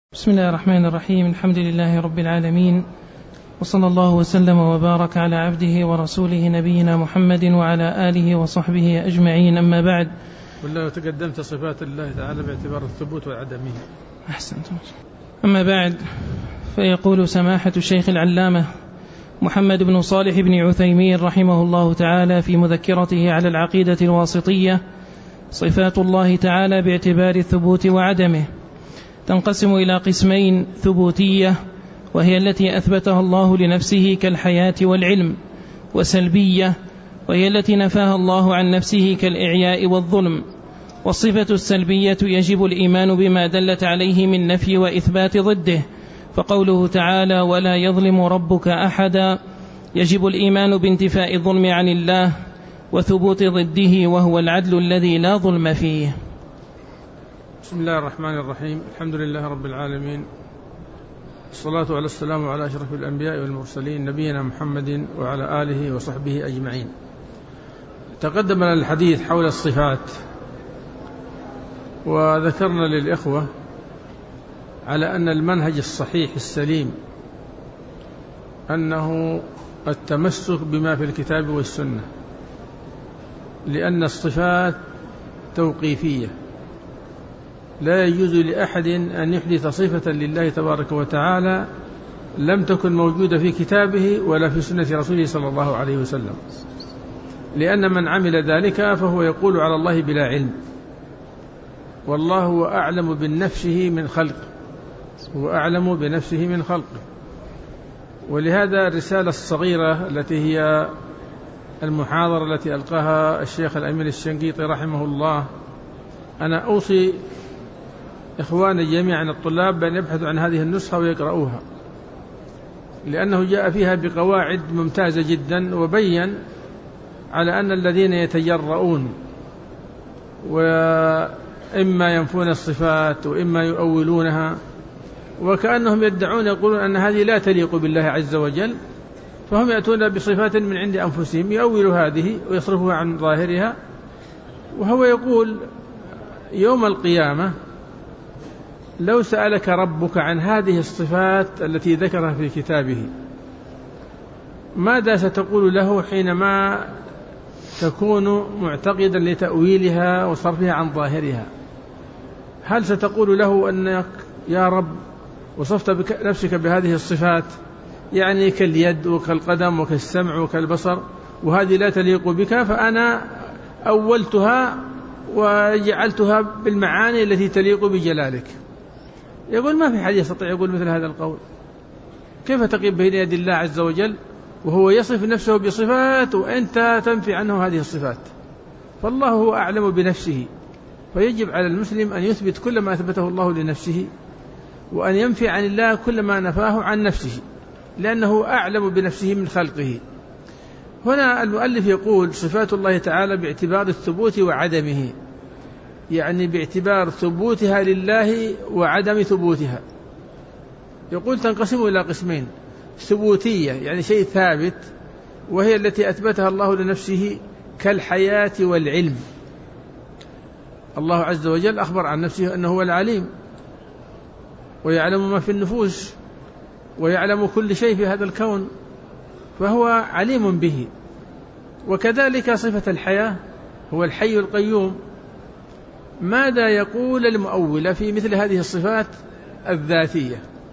بسم الله الرحمن الرحيم. الحمد لله رب العالمين، وصلى الله وسلم وبارك على عبده ورسوله نبينا محمد وعلى آله وصحبه أجمعين، أما بعد. والله تقدمت صفات الله تعالى باعتبار الثبوت والعدمية. أحسنت. أما بعد، فيقول سماحة الشيخ العلامة محمد بن صالح بن عثيمين رحمه الله تعالى في مذكرته على العقيدة الواسطية: صفات الله تعالى باعتبار الثبوت وعدمه تنقسم إلى قسمين: ثبوتية وهي التي أثبتها الله لنفسه كالحياة والعلم، وسلبية وهي التي نفاها الله عن نفسه كالإعياء والظلم. والصفة السلبية يجب الإيمان بما دلت عليه من نفي وإثبات ضده، فقوله تعالى: ولا يظلم ربك أحدا، يجب الإيمان بانتفاء الظلم عن الله وثبوت ضده وهو العدل الذي لا ظلم فيه. بسم الله الرحمن الرحيم. الحمد لله رب العالمين، الصلاة والسلام على أشرف الأنبياء والمرسلين نبينا محمد وعلى آله وصحبه أجمعين. تقدم لنا الحديث حول الصفات، وذكرنا للإخوة على أن المنهج الصحيح السليم أنه التمسك بما في الكتاب والسنة، لأن الصفات توقيفية، لا يجوز لأحد أن يحدث صفة لله تبارك وتعالى لم تكن موجودة في كتابه ولا في سنة رسوله صلى الله عليه وسلم، لأن من عمل ذلك فهو يقول على الله بلا علم، والله هو أعلم بنفسه من خلقه، هو أعلم بنفسه من خلقه. ولهذا الرسالة الصغيرة التي هي المحاضرة التي ألقاها الشيخ الأمين الشنقيطي رحمه الله، أنا أوصي إخواني جميعا الطلاب بأن يبحثوا عن هذه النسخة ويقرؤوها، لأنه جاء فيها بقواعد ممتازة جدا، وبين على أن الذين يتجرؤون وإما ينفون الصفات وإما يؤولونها وكأنهم يدعون يقولون أن هذه لا تليق بالله عز وجل، فهم يأتون بصفات من عند أنفسهم يؤولوا هذه ويصرفوها عن ظاهرها. وهو يقول يوم القيامة لو سألك ربك عن هذه الصفات التي ذكرها في كتابه، ماذا ستقول له حينما تكون معتقدا لتأويلها وصرفها عن ظاهرها؟ هل ستقول له أنك يا رب وصفت نفسك بهذه الصفات، يعني كاليد وكالقدم وكالسمع وكالبصر، وهذه لا تليق بك، فأنا أولتها وجعلتها بالمعاني التي تليق بجلالك؟ يقول ما في حد يستطيع يقول مثل هذا القول. كيف تقف بين يد الله عز وجل وهو يصف نفسه بصفات وأنت تنفي عنه هذه الصفات؟ فالله هو أعلم بنفسه، فيجب على المسلم أن يثبت كل ما أثبته الله لنفسه، وأن ينفي عن الله كل ما نفاه عن نفسه، لأنه أعلم بنفسه من خلقه. هنا المؤلف يقول صفات الله تعالى باعتبار الثبوت وعدمه، يعني باعتبار ثبوتها لله وعدم ثبوتها. يقول تنقسم إلى قسمين: ثبوتية يعني شيء ثابت، وهي التي أثبتها الله لنفسه كالحياة والعلم. الله عز وجل أخبر عن نفسه أنه هو العليم، ويعلم ما في النفوس، ويعلم كل شيء في هذا الكون، فهو عليم به. وكذلك صفة الحياة، هو الحي القيوم. ماذا يقول المؤولة في مثل هذه الصفات الذاتية؟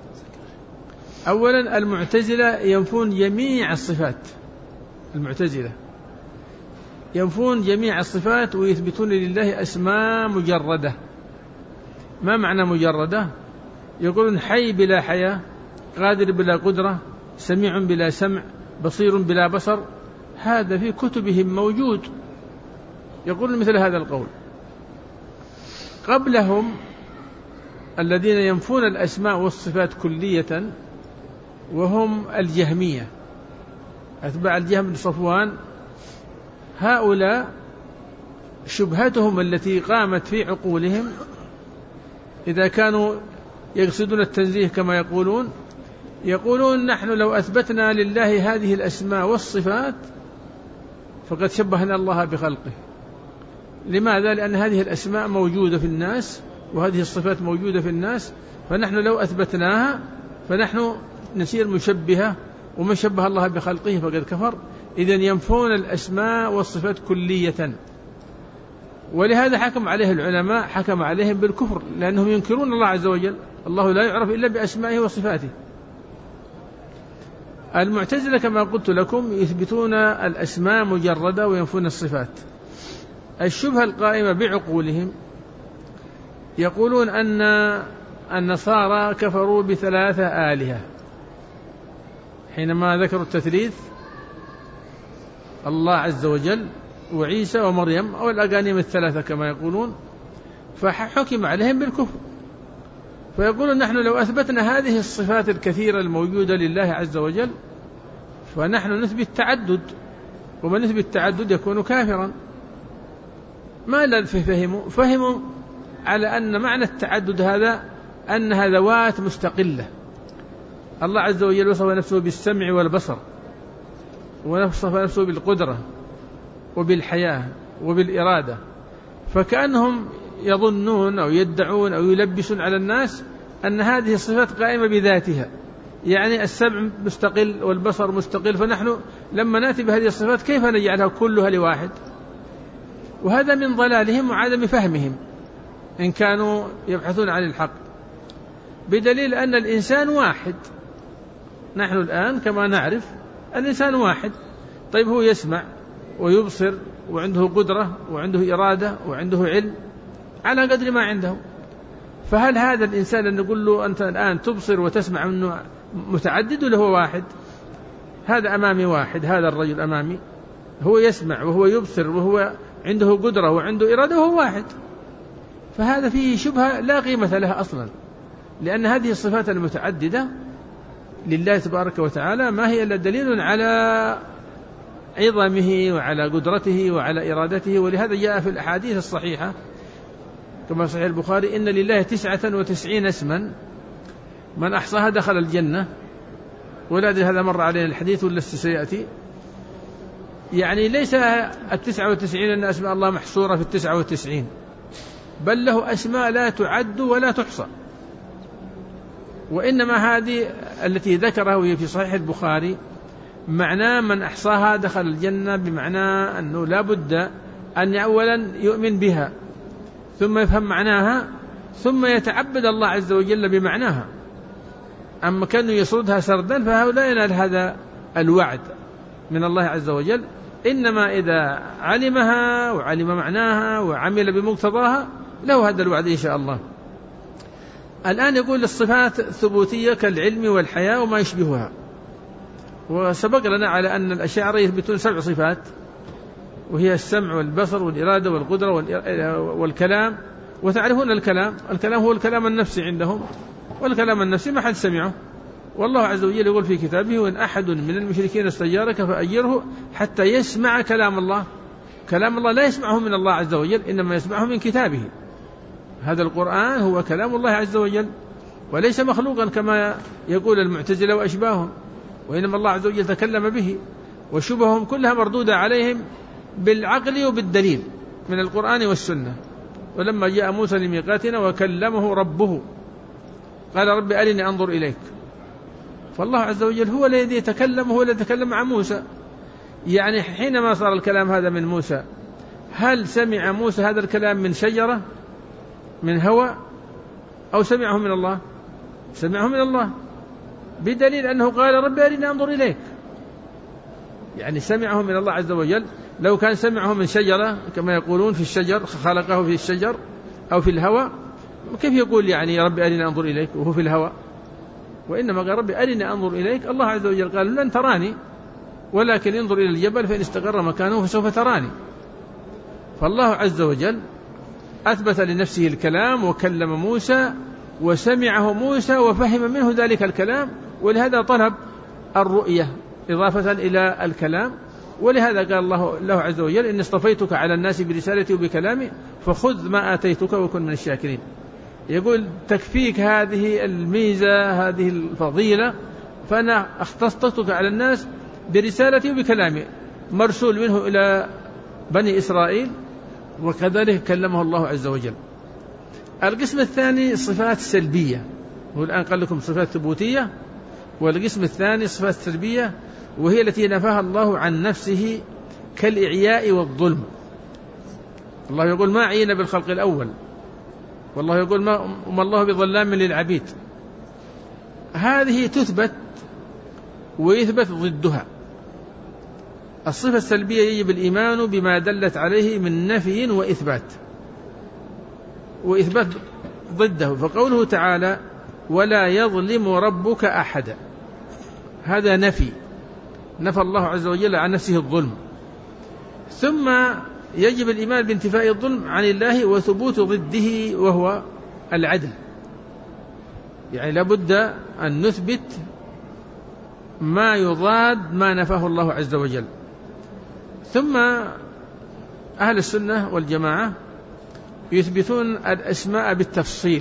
أولا المعتزلة ينفون جميع الصفات، المعتزلة ينفون جميع الصفات ويثبتون لله أسماء مجردة. ما معنى مجردة؟ يقولون حي بلا حياة، قادر بلا قدرة، سميع بلا سمع، بصير بلا بصر. هذا في كتبهم موجود، يقولون مثل هذا القول. قبلهم الذين ينفون الأسماء والصفات كلية وهم الجهمية، أتباع الجهم بن صفوان. هؤلاء شبهتهم التي قامت في عقولهم، إذا كانوا يقصدون التنزيه كما يقولون نحن لو أثبتنا لله هذه الأسماء والصفات فقد شبهنا الله بخلقه. لماذا؟ لأن هذه الأسماء موجودة في الناس وهذه الصفات موجودة في الناس، فنحن لو أثبتناها فنحن نصير مشبهة، ومن شبه الله بخلقه فقد كفر. إذن ينفون الأسماء والصفات كلية، ولهذا حكم عليه العلماء، حكم عليهم بالكفر، لأنهم ينكرون الله عز وجل. الله لا يعرف إلا بأسمائه وصفاته. المعتزلة كما قلت لكم يثبتون الأسماء مجردة وينفون الصفات. الشبهة القائمة بعقولهم يقولون أن النصارى كفروا بثلاثة آلهة حينما ذكروا التثليث، الله عز وجل وعيسى ومريم أو الأقانيم الثلاثة كما يقولون، فحكم عليهم بالكفر. فيقولون نحن لو أثبتنا هذه الصفات الكثيرة الموجودة لله عز وجل فنحن نثبت تعدد، ومن يثبت تعدد يكون كافرا. ما الذي فهموا على أن معنى التعدد هذا أنها ذوات مستقلة. الله عز وجل وصف نفسه بالسمع والبصر، ووصف نفسه بالقدرة وبالحياة وبالإرادة، فكأنهم يظنون أو يدعون أو يلبسون على الناس أن هذه الصفات قائمة بذاتها، يعني السمع مستقل والبصر مستقل، فنحن لما نأتي بهذه الصفات كيف نجعلها كلها لواحد؟ وهذا من ضلالهم وعدم فهمهم إن كانوا يبحثون عن الحق، بدليل أن الإنسان واحد. نحن الآن كما نعرف الإنسان واحد، طيب هو يسمع ويبصر وعنده قدرة وعنده إرادة وعنده علم على قدر ما عنده، فهل هذا الإنسان أن نقول له أنت الآن تبصر وتسمع منه متعدد ولا هو واحد؟ هذا أمامي واحد، هذا الرجل أمامي هو يسمع وهو يبصر وهو عنده قدرة وعنده إرادة وهو واحد، فهذا فيه شبهة لا قيمة لها أصلا، لأن هذه الصفات المتعددة لله تبارك وتعالى ما هي إلا دليل على عظمه وعلى قدرته وعلى إرادته. ولهذا جاء في الأحاديث الصحيحة كما صحيح البخاري إن لله 99 اسما من أحصاها دخل الجنة. ولا أدري هذا مر علينا الحديث ولا سيأتي، يعني ليس 99 أن أسماء الله محصورة في 99، بل له أسماء لا تعد ولا تحصى. وإنما هذه التي ذكرها وهي في صحيح البخاري معناه من أحصاها دخل الجنة، بمعنى أنه لا بد أن أولا يؤمن بها ثم يفهم معناها ثم يتعبد الله عز وجل بمعناها. أما كانوا يسردها سردا فهؤلاء ينال هذا الوعد من الله عز وجل، إنما إذا علمها وعلم معناها وعمل بمقتضاها له هذا الوعد إن شاء الله. الآن يقول الصفات ثبوتية كالعلم والحياة وما يشبهها، وسبق لنا على أن الأشاعرة يثبتون 7 صفات، وهي السمع والبصر والإرادة والقدرة والكلام. وتعرفون الكلام هو الكلام النفسي عندهم، والكلام النفسي ما حد سمعه. والله عز وجل يقول في كتابه وإن أحد من المشركين استجارك فأجره حتى يسمع كلام الله. كلام الله لا يسمعه من الله عز وجل، إنما يسمعه من كتابه. هذا القرآن هو كلام الله عز وجل وليس مخلوقا كما يقول المعتزلة وأشباههم، وإنما الله عز وجل تكلم به، وشبههم كلها مردودة عليهم بالعقل وبالدليل من القرآن والسنة. ولما جاء موسى لميقاتنا وكلمه ربه قال رب أرني أنظر إليك، فالله عز وجل هو الذي يتكلم، هو الذي يتكلم عن موسى. يعني حينما صار الكلام هذا من موسى، هل سمع موسى هذا الكلام من شجرة من هوى أو سمعه من الله؟ سمعه من الله، بدليل أنه قال رب أرني أنظر إليك، يعني سمعه من الله عز وجل. لو كان سمعه من شجرة كما يقولون في الشجر خلقه في الشجر أو في الهوى، كيف يقول يعني رب أرني أنظر إليك وهو في الهوى؟ وإنما قال رب أرني أنظر إليك. الله عز وجل قال لن تراني ولكن انظر إلى الجبل فإن استقر مكانه فسوف تراني. فالله عز وجل أثبت لنفسه الكلام وكلم موسى وسمعه موسى وفهم منه ذلك الكلام، ولهذا طلب الرؤية إضافة إلى الكلام. ولهذا قال الله عز وجل إن اصطفيتك على الناس برسالتي وبكلامي فخذ ما آتيتك وكن من الشاكرين. يقول تكفيك هذه الميزة هذه الفضيلة، فأنا اختصتك على الناس برسالتي وبكلامي، مرسول منه إلى بني إسرائيل، وكذلك كلمه الله عز وجل. القسم الثاني صفات سلبية، والآن قال لكم صفات ثبوتية، والقسم الثاني صفات سلبية، وهي التي نفاها الله عن نفسه كالإعياء والظلم. الله يقول ما عينا بالخلق الأول، والله يقول ما الله بظلام للعبيد. هذه تثبت ويثبت ضدها. الصفة السلبية يجب الإيمان بما دلت عليه من نفي وإثبات ضده. فقوله تعالى ولا يظلم ربك أحدا، هذا نفى الله عز وجل عن نفسه الظلم. ثم يجب الإيمان بانتفاء الظلم عن الله وثبوت ضده وهو العدل. يعني لابد أن نثبت ما يضاد ما نفاه الله عز وجل. ثم أهل السنة والجماعة يثبتون الأسماء بالتفصيل،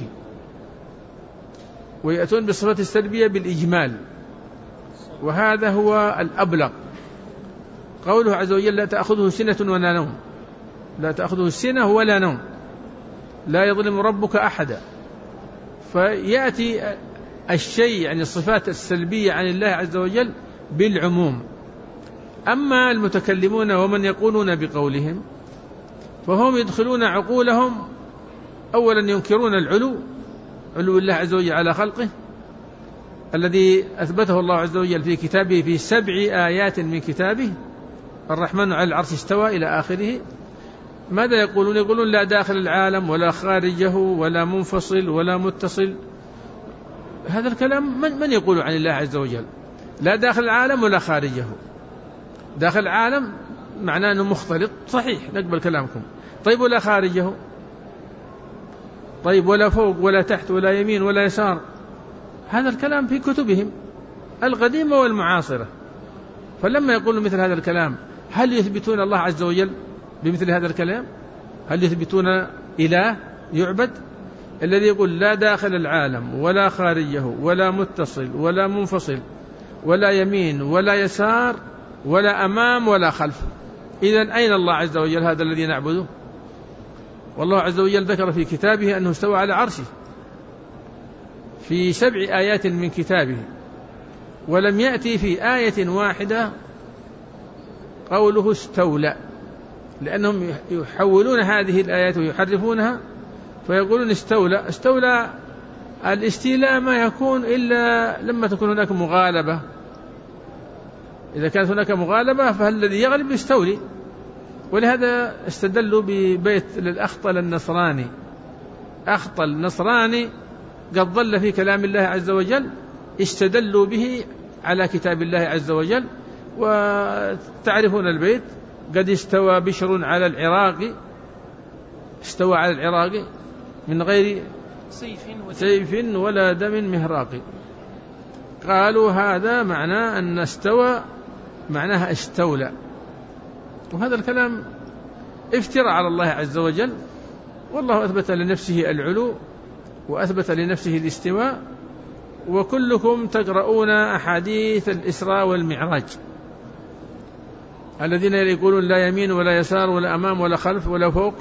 ويأتون بالصفات السلبية بالإجمال، وهذا هو الأبلغ. قوله عز وجل لا تأخذه سنة ولا نوم، لا تأخذه سنة ولا نوم، لا يظلم ربك أحدا. فيأتي الشيء يعني الصفات السلبية عن الله عز وجل بالعموم. أما المتكلمون ومن يقولون بقولهم فهم يدخلون عقولهم، أولا ينكرون علو الله عز وجل على خلقه الذي أثبته الله عز وجل في كتابه في 7 آيات من كتابه، الرحمن على العرش استوى إلى آخره. ماذا يقولون؟ يقولون لا داخل العالم ولا خارجه ولا منفصل ولا متصل. هذا الكلام من يقول عن الله عز وجل؟ لا داخل العالم ولا خارجه. داخل العالم معناه أنه مختلط، صحيح نقبل كلامكم. طيب ولا خارجه؟ طيب ولا فوق ولا تحت ولا يمين ولا يسار؟ هذا الكلام في كتبهم القديمة والمعاصرة. فلما يقولون مثل هذا الكلام هل يثبتون الله عز وجل بمثل هذا الكلام؟ هل يثبتون إله يعبد؟ الذي يقول لا داخل العالم ولا خارجه ولا متصل ولا منفصل ولا يمين ولا يسار ولا أمام ولا خلف، إذن أين الله عز وجل هذا الذي نعبده؟ والله عز وجل ذكر في كتابه أنه استوى على عرشه في 7 آيات من كتابه، ولم يأتي في آية واحدة قوله استولى، لأنهم يحولون هذه الآيات ويحرفونها فيقولون استولى. الاستيلاء ما يكون إلا لما تكون هناك مغالبة. إذا كانت هناك مغالبة فالذي يغلب يستولي. ولهذا استدلوا ببيت للأخطل النصراني. أخطل النصراني قد ضل في كلام الله عز وجل، استدلوا به على كتاب الله عز وجل. وتعرفون البيت قد استوى بشر على العراق، استوى على العراق من غير سيف ولا دم مهراق. قالوا هذا معناه أن استوى معناها استولى، وهذا الكلام افتراء على الله عز وجل. والله أثبت لنفسه العلو وأثبت لنفسه الاستواء. وكلكم تقرؤون أحاديث الإسراء والمعراج، الذين يقولون لا يمين ولا يسار ولا أمام ولا خلف ولا فوق.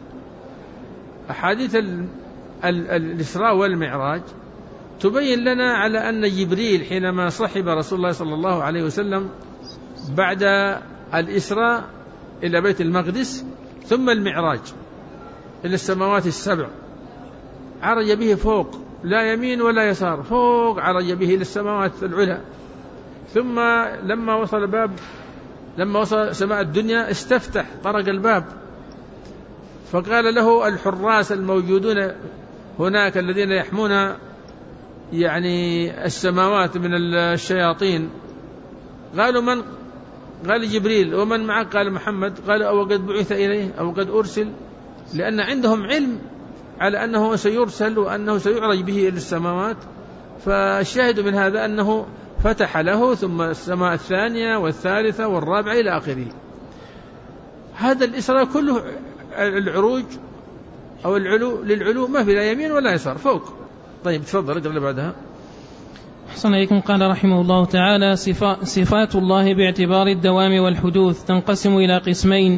أحاديث الإسراء والمعراج تبين لنا على أن جبريل حينما صحب رسول الله صلى الله عليه وسلم بعد الإسراء إلى بيت المقدس ثم المعراج إلى السماوات ال7، عرج به فوق لا يمين ولا يسار، فوق عرج به إلى السماوات العلى. ثم لما وصل سماء الدنيا استفتح طرق الباب، فقال له الحراس الموجودون هناك الذين يحمون يعني السماوات من الشياطين، قالوا من؟ قال جبريل. ومن معك؟ قال محمد. قال أو قد بعث إليه أو قد أرسل، لأن عندهم علم على أنه سيرسل وأنه سيعرج به إلى السماوات. فالشاهد من هذا أنه فتح له ثم السماء الثانية والثالثة والرابعة إلى آخره. هذا الإسراء كله العروج أو العلو للعلو، ما في لا يمين ولا يسار، فوق. طيب تفضل اقرأ بعدها. أحسن إليكم. قال رحمه الله تعالى صفات الله باعتبار الدوام والحدوث تنقسم إلى قسمين: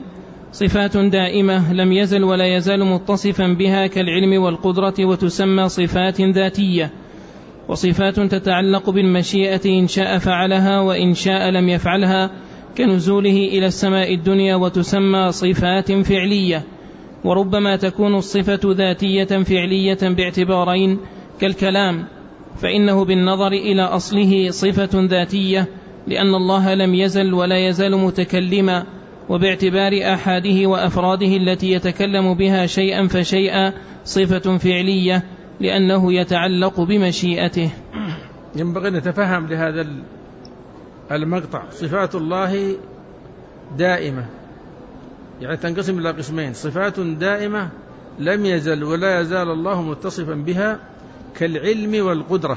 صفات دائمة لم يزل ولا يزال متصفا بها كالعلم والقدرة، وتسمى صفات ذاتية. وصفات تتعلق بالمشيئة إن شاء فعلها وإن شاء لم يفعلها كنزوله إلى السماء الدنيا، وتسمى صفات فعلية. وربما تكون الصفة ذاتية فعلية باعتبارين كالكلام، فإنه بالنظر إلى أصله صفة ذاتية لأن الله لم يزل ولا يزال متكلما، وباعتبار آحاده وأفراده التي يتكلم بها شيئا فشيئا صفة فعلية لأنه يتعلق بمشيئته. ينبغي أن نتفهم لهذا المقطع صفات الله دائمة، يعني تنقسم إلى قسمين: صفات دائمة لم يزل ولا يزال الله متصفا بها كالعلم والقدرة،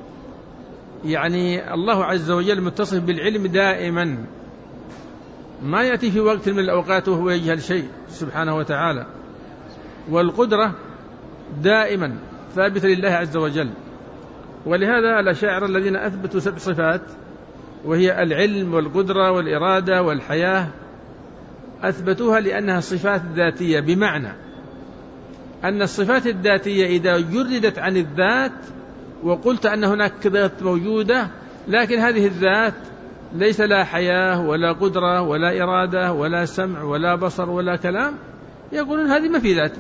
يعني الله عز وجل متصف بالعلم دائما، ما يأتي في وقت من الأوقات وهو يجهل شيء سبحانه وتعالى. والقدرة دائما ثابتة لله عز وجل. ولهذا الأشاعرة الذين أثبتوا 7 صفات وهي العلم والقدرة والإرادة والحياة أثبتوها لأنها صفات ذاتية، بمعنى أن الصفات الذاتية إذا جردت عن الذات وقلت أن هناك ذات موجودة لكن هذه الذات ليس لها حياة ولا قدرة ولا إرادة ولا سمع ولا بصر ولا كلام، يقولون هذه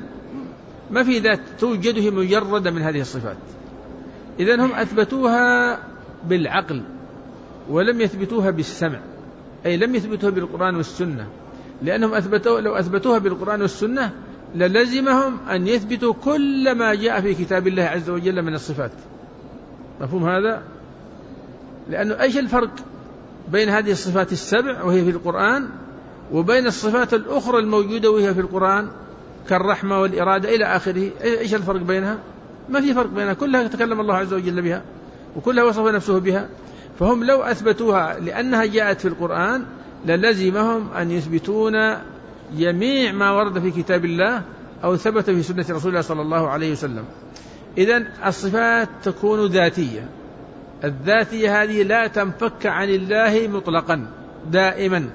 ما في ذات توجده مجردة من هذه الصفات. إذن هم أثبتوها بالعقل ولم يثبتوها بالسمع، أي لم يثبتوها بالقرآن والسنة، لأنهم لو أثبتوها بالقرآن والسنة للزمهم أن يثبتوا كل ما جاء في كتاب الله عز وجل من الصفات. مفهوم هذا؟ لأنه إيش الفرق بين هذه الصفات 7 وهي في القرآن وبين الصفات الأخرى الموجودة وهي في القرآن كالرحمة والإرادة إلى آخره؟ إيش الفرق بينها؟ ما في فرق بينها، كلها تكلم الله عز وجل بها وكلها وصف نفسه بها. فهم لو أثبتوها لأنها جاءت في القرآن للزمهم أن يثبتون جميع ما ورد في كتاب الله أو ثبت في سنة رسول الله صلى الله عليه وسلم. إذن الصفات تكون ذاتية، الذاتية هذه لا تنفك عن الله مطلقا دائما.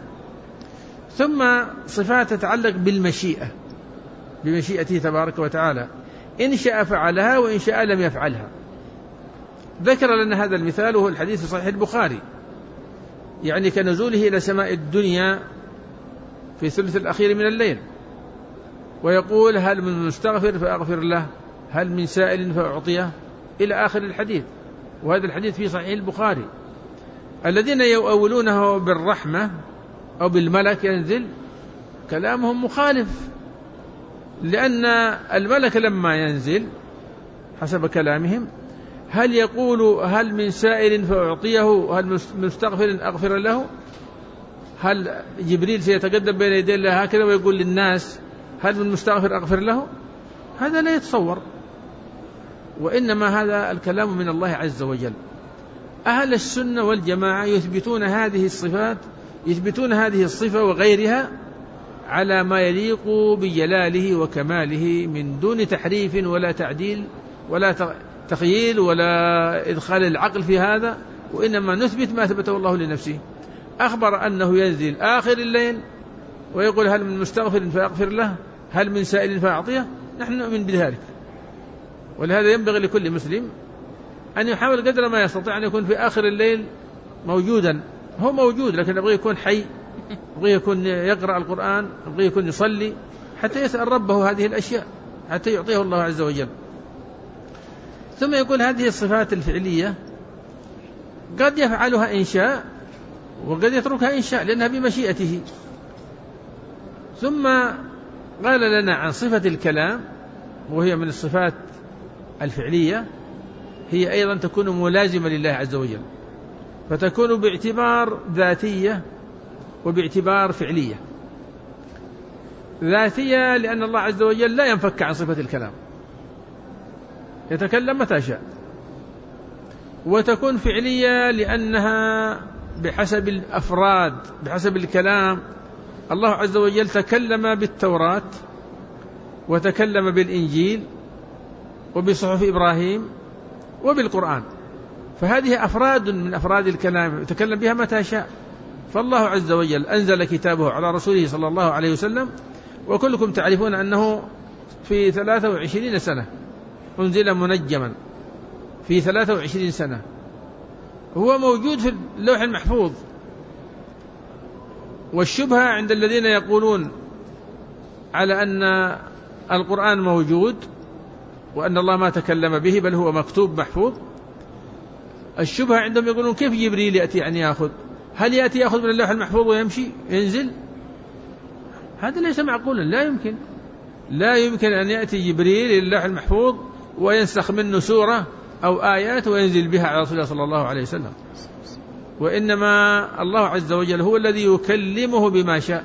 ثم صفات تتعلق بالمشيئة، بمشيئته تبارك وتعالى، إن شاء فعلها وإن شاء لم يفعلها. ذكر لنا هذا المثال وهو الحديث في صحيح البخاري، يعني كنزوله إلى سماء الدنيا في الثلث الأخير من الليل ويقول: هل من مستغفر فأغفر له، هل من سائل فأعطيه، إلى آخر الحديث. وهذا الحديث في صحيح البخاري. الذين يؤولونه بالرحمة أو بالملك ينزل كلامهم مخالف، لأن الملك لما ينزل حسب كلامهم هل يقول هل من سائل فأعطيه، هل مستغفر أغفر له؟ هل جبريل سيتقدم بين يدي الله هكذا ويقول للناس هل من مستغفر أغفر له؟ هذا لا يتصور، وإنما هذا الكلام من الله عز وجل. أهل السنة والجماعة يثبتون هذه الصفات، يثبتون هذه الصفة وغيرها على ما يليق بجلاله وكماله من دون تحريف ولا تعديل ولا تخييل ولا إدخال العقل في هذا، وإنما نثبت ما ثبته الله لنفسه. أخبر أنه ينزل آخر الليل ويقول هل من مستغفر فأغفر له، هل من سائل فأعطيه، نحن نؤمن بذلك. ولهذا ينبغي لكل مسلم أن يحاول قدر ما يستطيع أن يكون في آخر الليل موجودا. هو موجود لكن يبغى يكون حي، يبغى يكون يقرأ القرآن، يبغى يكون يصلي، حتى يسأل ربه هذه الأشياء حتى يعطيه الله عز وجل. ثم يقول هذه الصفات الفعلية قد يفعلها إن شاء وقد يتركها إن شاء لأنها بمشيئته. ثم قال لنا عن صفة الكلام وهي من الصفات الفعلية، هي أيضا تكون ملازمة لله عز وجل، فتكون باعتبار ذاتية وباعتبار فعلية. ذاتية لأن الله عز وجل لا ينفك عن صفة الكلام، يتكلم متى شاء. وتكون فعلية لأنها بحسب الأفراد، بحسب الكلام. الله عز وجل تكلم بالتوراة وتكلم بالإنجيل وبصحف إبراهيم وبالقرآن، فهذه أفراد من أفراد الكلام يتكلم بها متى شاء، فالله عز وجل أنزل كتابه على رسوله صلى الله عليه وسلم، وكلكم تعرفون أنه في 23 سنة أنزل منجما، في 23 سنة هو موجود في اللوح المحفوظ. والشبهة عند الذين يقولون على أن القرآن موجود وأن الله ما تكلم به بل هو مكتوب محفوظ، الشبهة عندهم يقولون كيف جبريل يأتي يعني يأخذ؟ هل يأتي يأخذ من اللوح المحفوظ ويمشي ينزل؟ هذا ليس معقولا، لا يمكن أن يأتي جبريل إلى اللوح المحفوظ وينسخ منه سورة أو آيات وينزل بها على رسول الله صلى الله عليه وسلم، وإنما الله عز وجل هو الذي يكلمه بما شاء.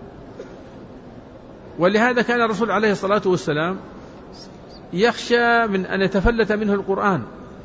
ولهذا كان الرسول عليه الصلاة والسلام يخشى من أن يتفلت منه القرآن،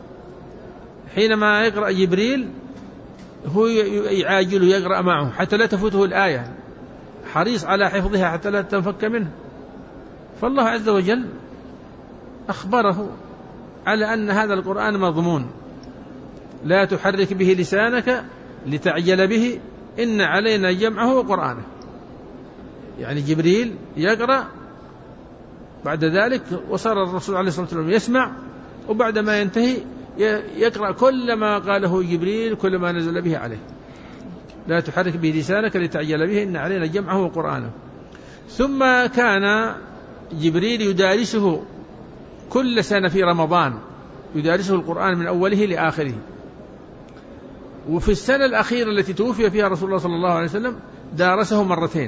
حينما يقرأ جبريل هو يعاجل يقرأ معه حتى لا تفوته الآية، حريص على حفظها حتى لا تنفك منه. فالله عز وجل أخبره على أن هذا القرآن مضمون، لا تحرك به لسانك لتعجل به، إن علينا جمعه وقرآنه. يعني جبريل يقرأ، بعد ذلك وصار الرسول عليه الصلاة والسلام يسمع، وبعد ما ينتهي يقرأ كل ما قاله جبريل، كل ما نزل به عليه. لا تحرك به لسانك لتعجل به، إن علينا جمعه وقرآنه. ثم كان جبريل يدارسه كل سنة في رمضان، يدارسه القرآن من أوله لآخره. وفي السنة الأخيرة التي توفي فيها رسول الله صلى الله عليه وسلم دارسه مرتين.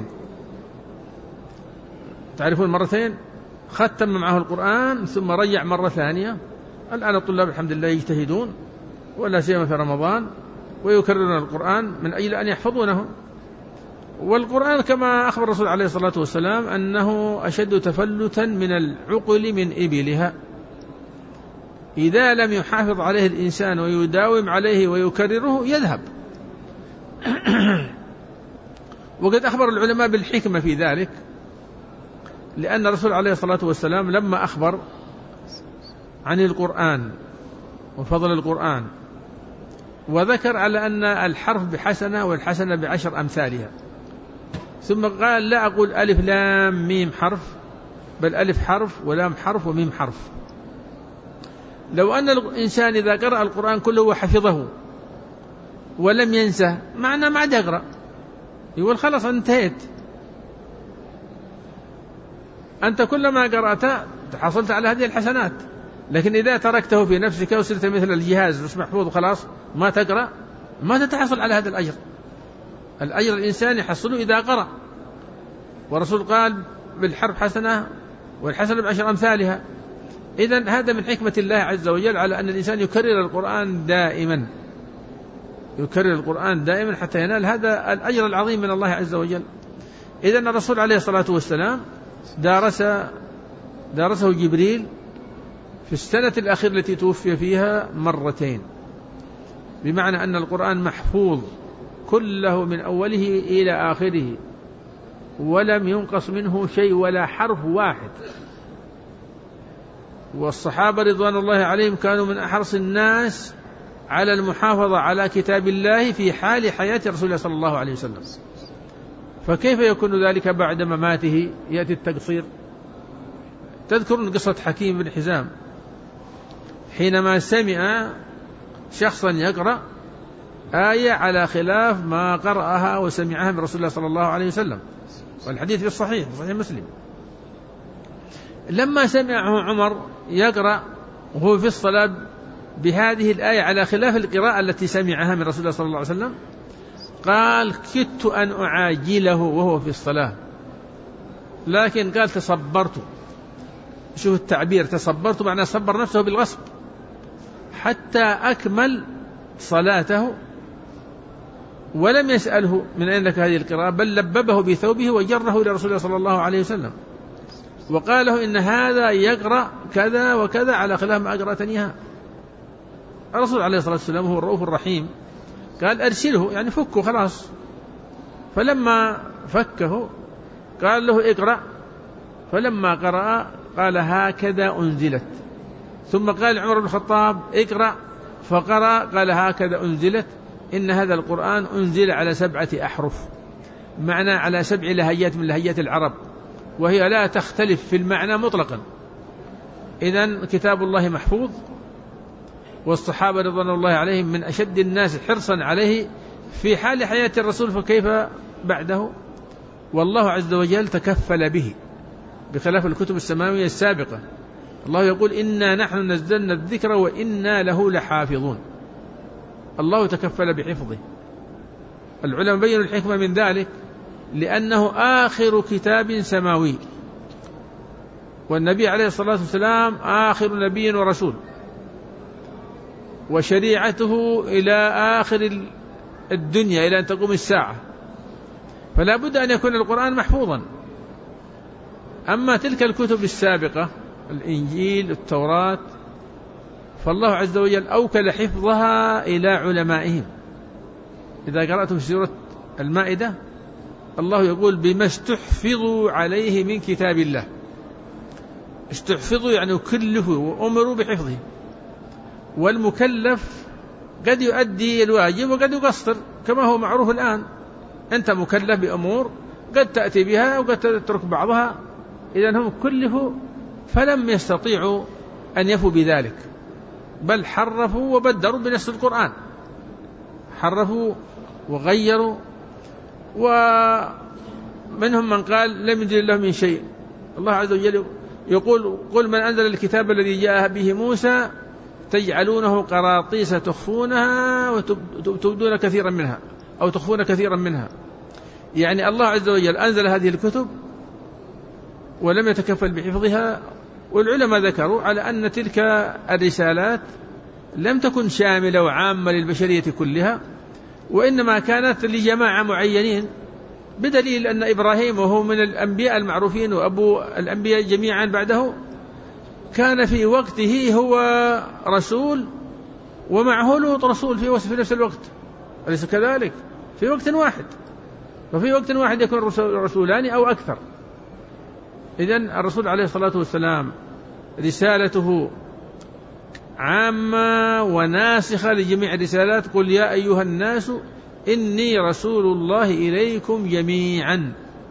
تعرفون مرتين؟ ختم معه القرآن ثم رجع مرة ثانية. الآن الطلاب الحمد لله يجتهدون، ولا سيما في رمضان، ويكررون القرآن من أجل أن يحفظونه. والقرآن كما أخبر الرسول عليه الصلاة والسلام أنه أشد تفلتا من العقل من إبلها، إذا لم يحافظ عليه الإنسان ويداوم عليه ويكرره يذهب. وقد أخبر العلماء بالحكمة في ذلك، لأن الرسول عليه الصلاة والسلام لما أخبر عن القرآن وفضل القرآن وذكر على أن الحرف بحسنة والحسنة بعشر أمثالها، ثم قال لا أقول ألف لام ميم حرف، بل ألف حرف ولام حرف وميم حرف. لو أن الإنسان إذا قرأ القرآن كله وحفظه ولم ينسى، معنى ما عاد يقرأ، يقول خلاص انتهيت. أنت كلما قرأت حصلت على هذه الحسنات، لكن إذا تركته في نفسك وصرت مثل الجهاز مش محفوظ وخلاص ما تقرأ، ما تتحصل على هذا الأجر. الأجر الإنسان يحصله إذا قرأ، والرسول قال بالحرف حسنة والحسنة بعشر أمثالها. إذن هذا من حكمة الله عز وجل على أن الإنسان يكرر القرآن دائما، يكرر القرآن دائما حتى ينال هذا الأجر العظيم من الله عز وجل. إذن الرسول عليه الصلاة والسلام دارسه جبريل في السنة الأخيرة التي توفي فيها مرتين، بمعنى أن القرآن محفوظ كله من أوله إلى آخره، ولم ينقص منه شيء ولا حرف واحد. والصحابة رضوان الله عليهم كانوا من أحرص الناس على المحافظة على كتاب الله في حال حياة رسول الله صلى الله عليه وسلم، فكيف يكون ذلك بعد مماته يأتي التقصير؟ تذكرون قصة حكيم بن حزام حينما سمع شخصا يقرأ آية على خلاف ما قرأها وسمعها من رسول الله صلى الله عليه وسلم، والحديث في الصحيح مسلم. لما سمعه عمر يقرأ وهو في الصلاة بهذه الآية على خلاف القراءة التي سمعها من رسول الله صلى الله عليه وسلم، قال كدت أن أعاجله وهو في الصلاة، لكن قال تصبرت. شوف التعبير، تصبرت معناه صبر نفسه بالغصب حتى أكمل صلاته، ولم يسأله من أين لك هذه القراءة، بل لببه بثوبه وجره إلى رسول الله صلى الله عليه وسلم، وقال له إن هذا يقرأ كذا وكذا على خلاف ما أقرأتنيها. الرسول عليه الصلاة والسلام هو الرؤوف الرحيم، قال أرسله يعني فكه خلاص. فلما فكه قال له اقرأ، فلما قرأ قال هكذا أنزلت. ثم قال عمر بن الخطاب اقرأ، فقرأ قال هكذا أنزلت. إن هذا القرآن أنزل على 7 أحرف، معنى على 7 لهجات من لهجات العرب، وهي لا تختلف في المعنى مطلقا. إذن كتاب الله محفوظ، والصحابة رضوان الله عليهم من أشد الناس حرصا عليه في حال حياة الرسول، فكيف بعده؟ والله عز وجل تكفل به بخلاف الكتب السماوية السابقة. الله يقول إنا نحن نزلنا الذكر وإنا له لحافظون. الله تكفل بحفظه. العلماء بينوا الحكمة من ذلك، لأنه آخر كتاب سماوي، والنبي عليه الصلاة والسلام آخر نبي ورسول، وشريعته إلى آخر الدنيا إلى أن تقوم الساعة، فلا بد أن يكون القرآن محفوظا. أما تلك الكتب السابقة الإنجيل التوراة فالله عز وجل أوكل حفظها إلى علمائهم. إذا قرأتم في سورة المائدة الله يقول بما استحفظوا عليه من كتاب الله. استحفظوا يعني كلفوا وأمروا بحفظه، والمكلف قد يؤدي الواجب وقد يقصر كما هو معروف الآن. أنت مكلف بأمور قد تأتي بها وقد تترك بعضها، إذن هم كلفوا فلم يستطيعوا أن يفوا بذلك، بل حرفوا وبدلوا بنص القرآن، حرفوا وغيروا، ومنهم من قال لم ينزل الله من شيء. الله عز وجل يقول قل من أنزل الكتاب الذي جاء به موسى تجعلونه قراطيس تخفونها وتبدون كثيرا منها أو تخفون كثيرا منها. يعني الله عز وجل أنزل هذه الكتب ولم يتكفل بحفظها. والعلماء ذكروا على أن تلك الرسالات لم تكن شاملة وعامة للبشرية كلها، وإنما كانت لجماعة معينين، بدليل أن إبراهيم وهو من الأنبياء المعروفين وأبو الأنبياء جميعا بعده كان في وقته هو رسول ومعه لوط رسول في نفس الوقت، أليس كذلك؟ في وقت واحد، وفي وقت واحد يكون رسولان أو أكثر. إذن الرسول عليه الصلاة والسلام رسالته عامة وناسخة لجميع الرسالات. قل يا أيها الناس إني رسول الله إليكم جميعا.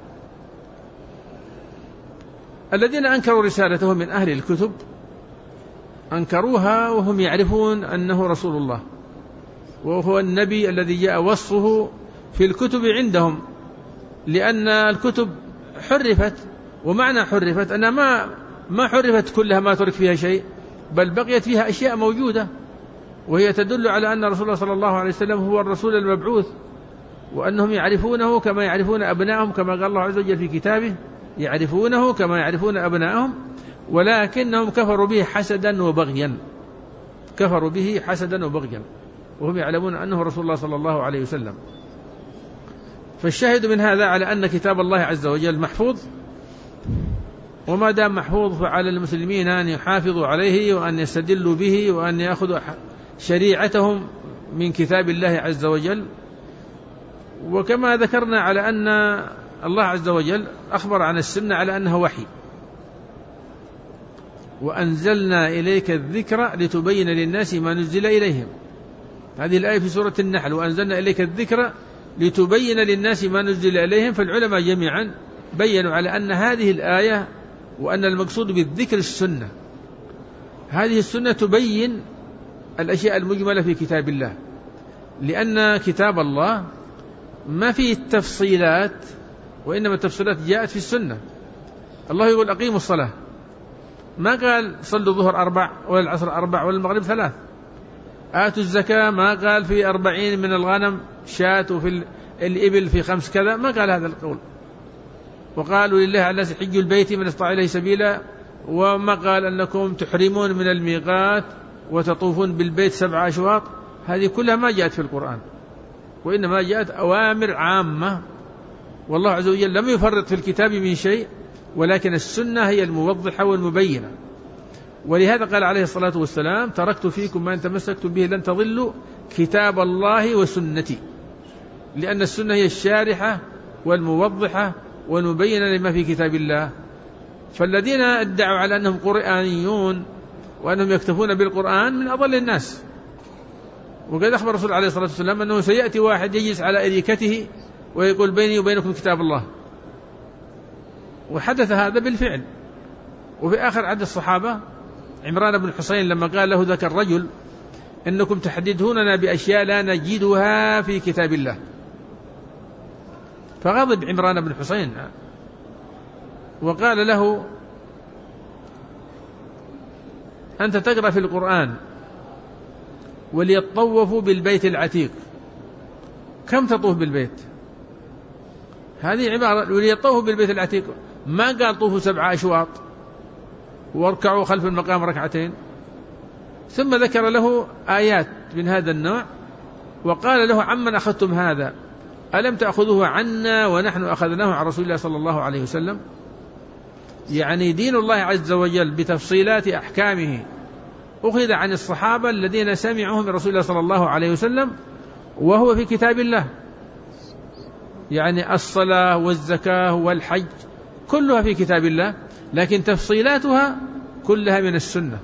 الذين أنكروا رسالته من أهل الكتب أنكروها وهم يعرفون أنه رسول الله، وهو النبي الذي جاء وصفه في الكتب عندهم، لأن الكتب حرفت. ومعنى حرفت أنها ما حرفت كلها ما ترك فيها شيء، بل بقيت فيها أشياء موجودة، وهي تدل على أن رسول الله صلى الله عليه وسلم هو الرسول المبعوث، وأنهم يعرفونه كما يعرفون أبنائهم، كما قال الله عز وجل في كتابه يعرفونه كما يعرفون أبنائهم، ولكنهم كفروا به حسدا وبغيا، كفروا به حسدا وبغيا، وهم يعلمون أنه رسول الله صلى الله عليه وسلم. فالشاهد من هذا على أن كتاب الله عز وجل محفوظ، وما دام محفوظ فعلى المسلمين أن يحافظوا عليه وأن يستدلوا به وأن يأخذوا شريعتهم من كتاب الله عز وجل. وكما ذكرنا على أن الله عز وجل أخبر عن السنة على أنها وحي، وأنزلنا إليك الذكر لتبين للناس ما نزل إليهم. هذه الآية في سورة النحل، وأنزلنا إليك الذكر لتبين للناس ما نزل إليهم. فالعلماء جميعا بيّنوا على أن هذه الآية وأن المقصود بالذكر السنة. هذه السنة تبين الأشياء المجملة في كتاب الله، لأن كتاب الله ما فيه التفصيلات، وإنما التفصيلات جاءت في السنة. الله يقول أقيموا الصلاة، ما قال صلوا الظهر 4 ولا العصر 4 ولا المغرب 3. آتوا الزكاة ما قال في 40 من الغنم شاة وفي الإبل في 5 كذا، ما قال هذا القول. وقالوا لله على الناس حج البيت من استطاع إليه سبيلا، وما قال أنكم تحرمون من الميقات وتطوفون بالبيت 7 أشواط. هذه كلها ما جاءت في القرآن، وإنما جاءت أوامر عامة، والله عز وجل لم يفرط في الكتاب من شيء، ولكن السنة هي الموضحة والمبينة. ولهذا قال عليه الصلاة والسلام تركت فيكم ما إن تمسكتم به لن تضلوا كتاب الله وسنتي، لأن السنة هي الشارحة والموضحة والمبينة لما في كتاب الله. فالذين ادعوا على أنهم قرآنيون وأنهم يكتفون بالقرآن من أضل الناس، وقد أخبر الرسول عليه الصلاة والسلام أنه سيأتي واحد يجلس على أريكته ويقول بيني وبينكم كتاب الله، وحدث هذا بالفعل. وفي آخر عهد الصحابة عمران بن حسين لما قال له ذاك الرجل إنكم تحدثوننا بأشياء لا نجدها في كتاب الله، فغضب عمران بن حسين وقال له أنت تقرأ في القرآن وليطوفوا بالبيت العتيق، كم تطوف بالبيت؟ هذه عبارة وليطوفوا بالبيت العتيق، ما قال طوفوا 7 أشواط واركعوا خلف المقام ركعتين. ثم ذكر له آيات من هذا النوع وقال له عمن أخذتم هذا؟ ألم تأخذوه عنا ونحن أخذناه عن رسول الله صلى الله عليه وسلم؟ يعني دين الله عز وجل بتفصيلات أحكامه أخذ عن الصحابة الذين سمعوه من رسول الله صلى الله عليه وسلم وهو في كتاب الله، يعني الصلاة والزكاة والحج كلها في كتاب الله، لكن تفصيلاتها كلها من السنة.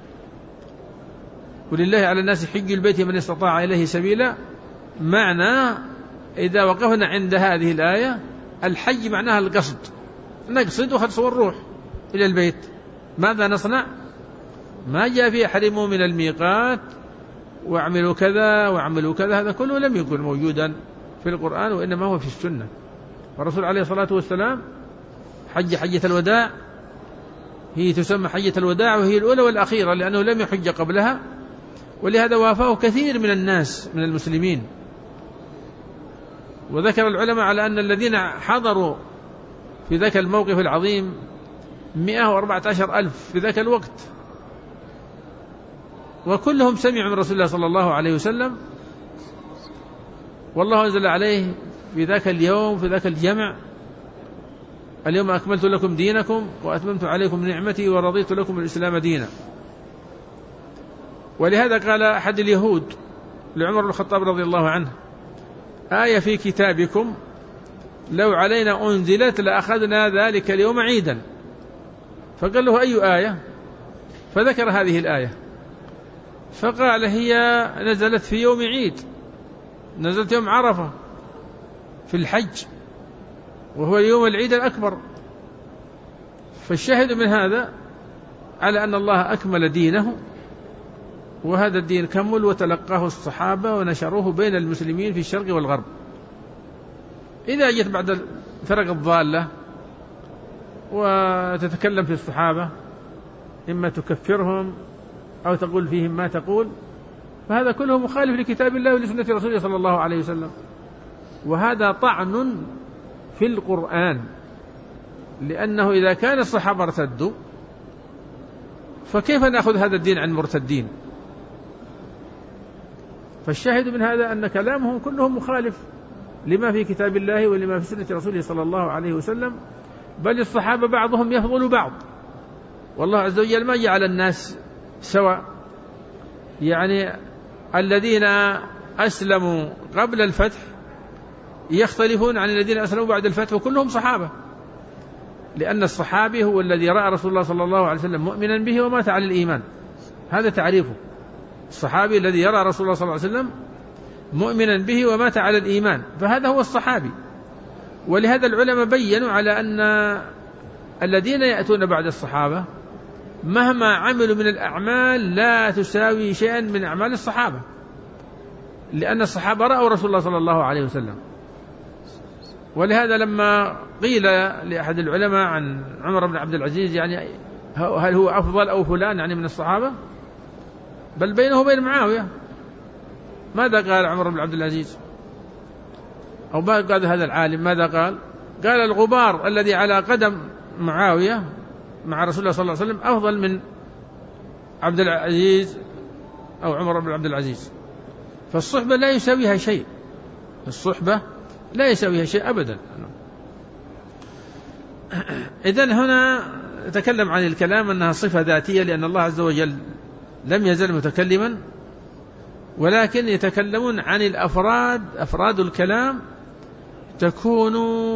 ولله على الناس حج البيت من استطاع إليه سبيلا، معنى إذا وقفنا عند هذه الآية الحج معناها القصد، نقصد وخلص ونروح إلى البيت. ماذا نصنع؟ ما جاء في أحرموا من الميقات واعملوا كذا واعملوا كذا، هذا كله لم يكن موجودا في القرآن وإنما هو في السنة. والرسول عليه الصلاة والسلام حج حجة الوداع، هي تسمى حجة الوداع وهي الأولى والأخيرة لأنه لم يحج قبلها، ولهذا وافاه كثير من الناس من المسلمين. وذكر العلماء على أن الذين حضروا في ذاك الموقف العظيم 114,000 في ذاك الوقت، وكلهم سمعوا من رسول الله صلى الله عليه وسلم، والله أنزل عليه في ذاك اليوم في ذاك الجمع اليوم أكملت لكم دينكم وأتممت عليكم نعمتي ورضيت لكم الإسلام دينا. ولهذا قال أحد اليهود لعمر بن الخطاب رضي الله عنه آية في كتابكم لو علينا أنزلت لأخذنا ذلك اليوم عيدا، فقال له أي آية؟ فذكر هذه الآية فقال هي نزلت في يوم عيد، نزلت يوم عرفة في الحج وهو يوم العيد الأكبر. فالشاهد من هذا على أن الله أكمل دينه، وهذا الدين كمل وتلقاه الصحابة ونشروه بين المسلمين في الشرق والغرب. إذا جت بعد الفرق الضالة وتتكلم في الصحابة إما تكفرهم أو تقول فيهم ما تقول، فهذا كله مخالف لكتاب الله ولسنة رسوله صلى الله عليه وسلم، وهذا طعن في القرآن، لأنه إذا كان الصحابة ارتدوا فكيف نأخذ هذا الدين عن مرتدين؟ فالشاهد من هذا أن كلامهم كله مخالف لما في كتاب الله ولما في سنة رسوله صلى الله عليه وسلم، بل الصحابة بعضهم يفضل بعض، والله عز وجل ما جعل الناس سواء، يعني الذين أسلموا قبل الفتح يختلفون عن الذين أسلموا بعد الفتح وكلهم صحابة، لأن الصحابي هو الذي رأى رسول الله صلى الله عليه وسلم مؤمنا به ومات على الإيمان، هذا تعريفه. الصحابي الذي يرى رسول الله صلى الله عليه وسلم مؤمنا به ومات على الإيمان، فهذا هو الصحابي. ولهذا العلماء بيّنوا على أن الذين يأتون بعد الصحابة مهما عملوا من الأعمال لا تساوي شيئا من أعمال الصحابة، لأن الصحابة رأوا رسول الله صلى الله عليه وسلم. ولهذا لما قيل لأحد العلماء عن عمر بن عبد العزيز يعني هل هو أفضل أو فلان يعني من الصحابة، بل بينه وبين معاوية، ماذا قال عمر بن عبد العزيز؟ أو ما قال هذا العالم ماذا قال؟ قال الغبار الذي على قدم معاوية مع رسول الله صلى الله عليه وسلم أفضل من عبد العزيز أو عمر بن عبد العزيز. فالصحبة لا يساويها شيء، الصحبة لا يساويها شيء أبدا. إذن هنا نتكلم عن الكلام أنها صفة ذاتية، لأن الله عز وجل لم يزل متكلما، ولكن يتكلمون عن الأفراد، أفراد الكلام تكون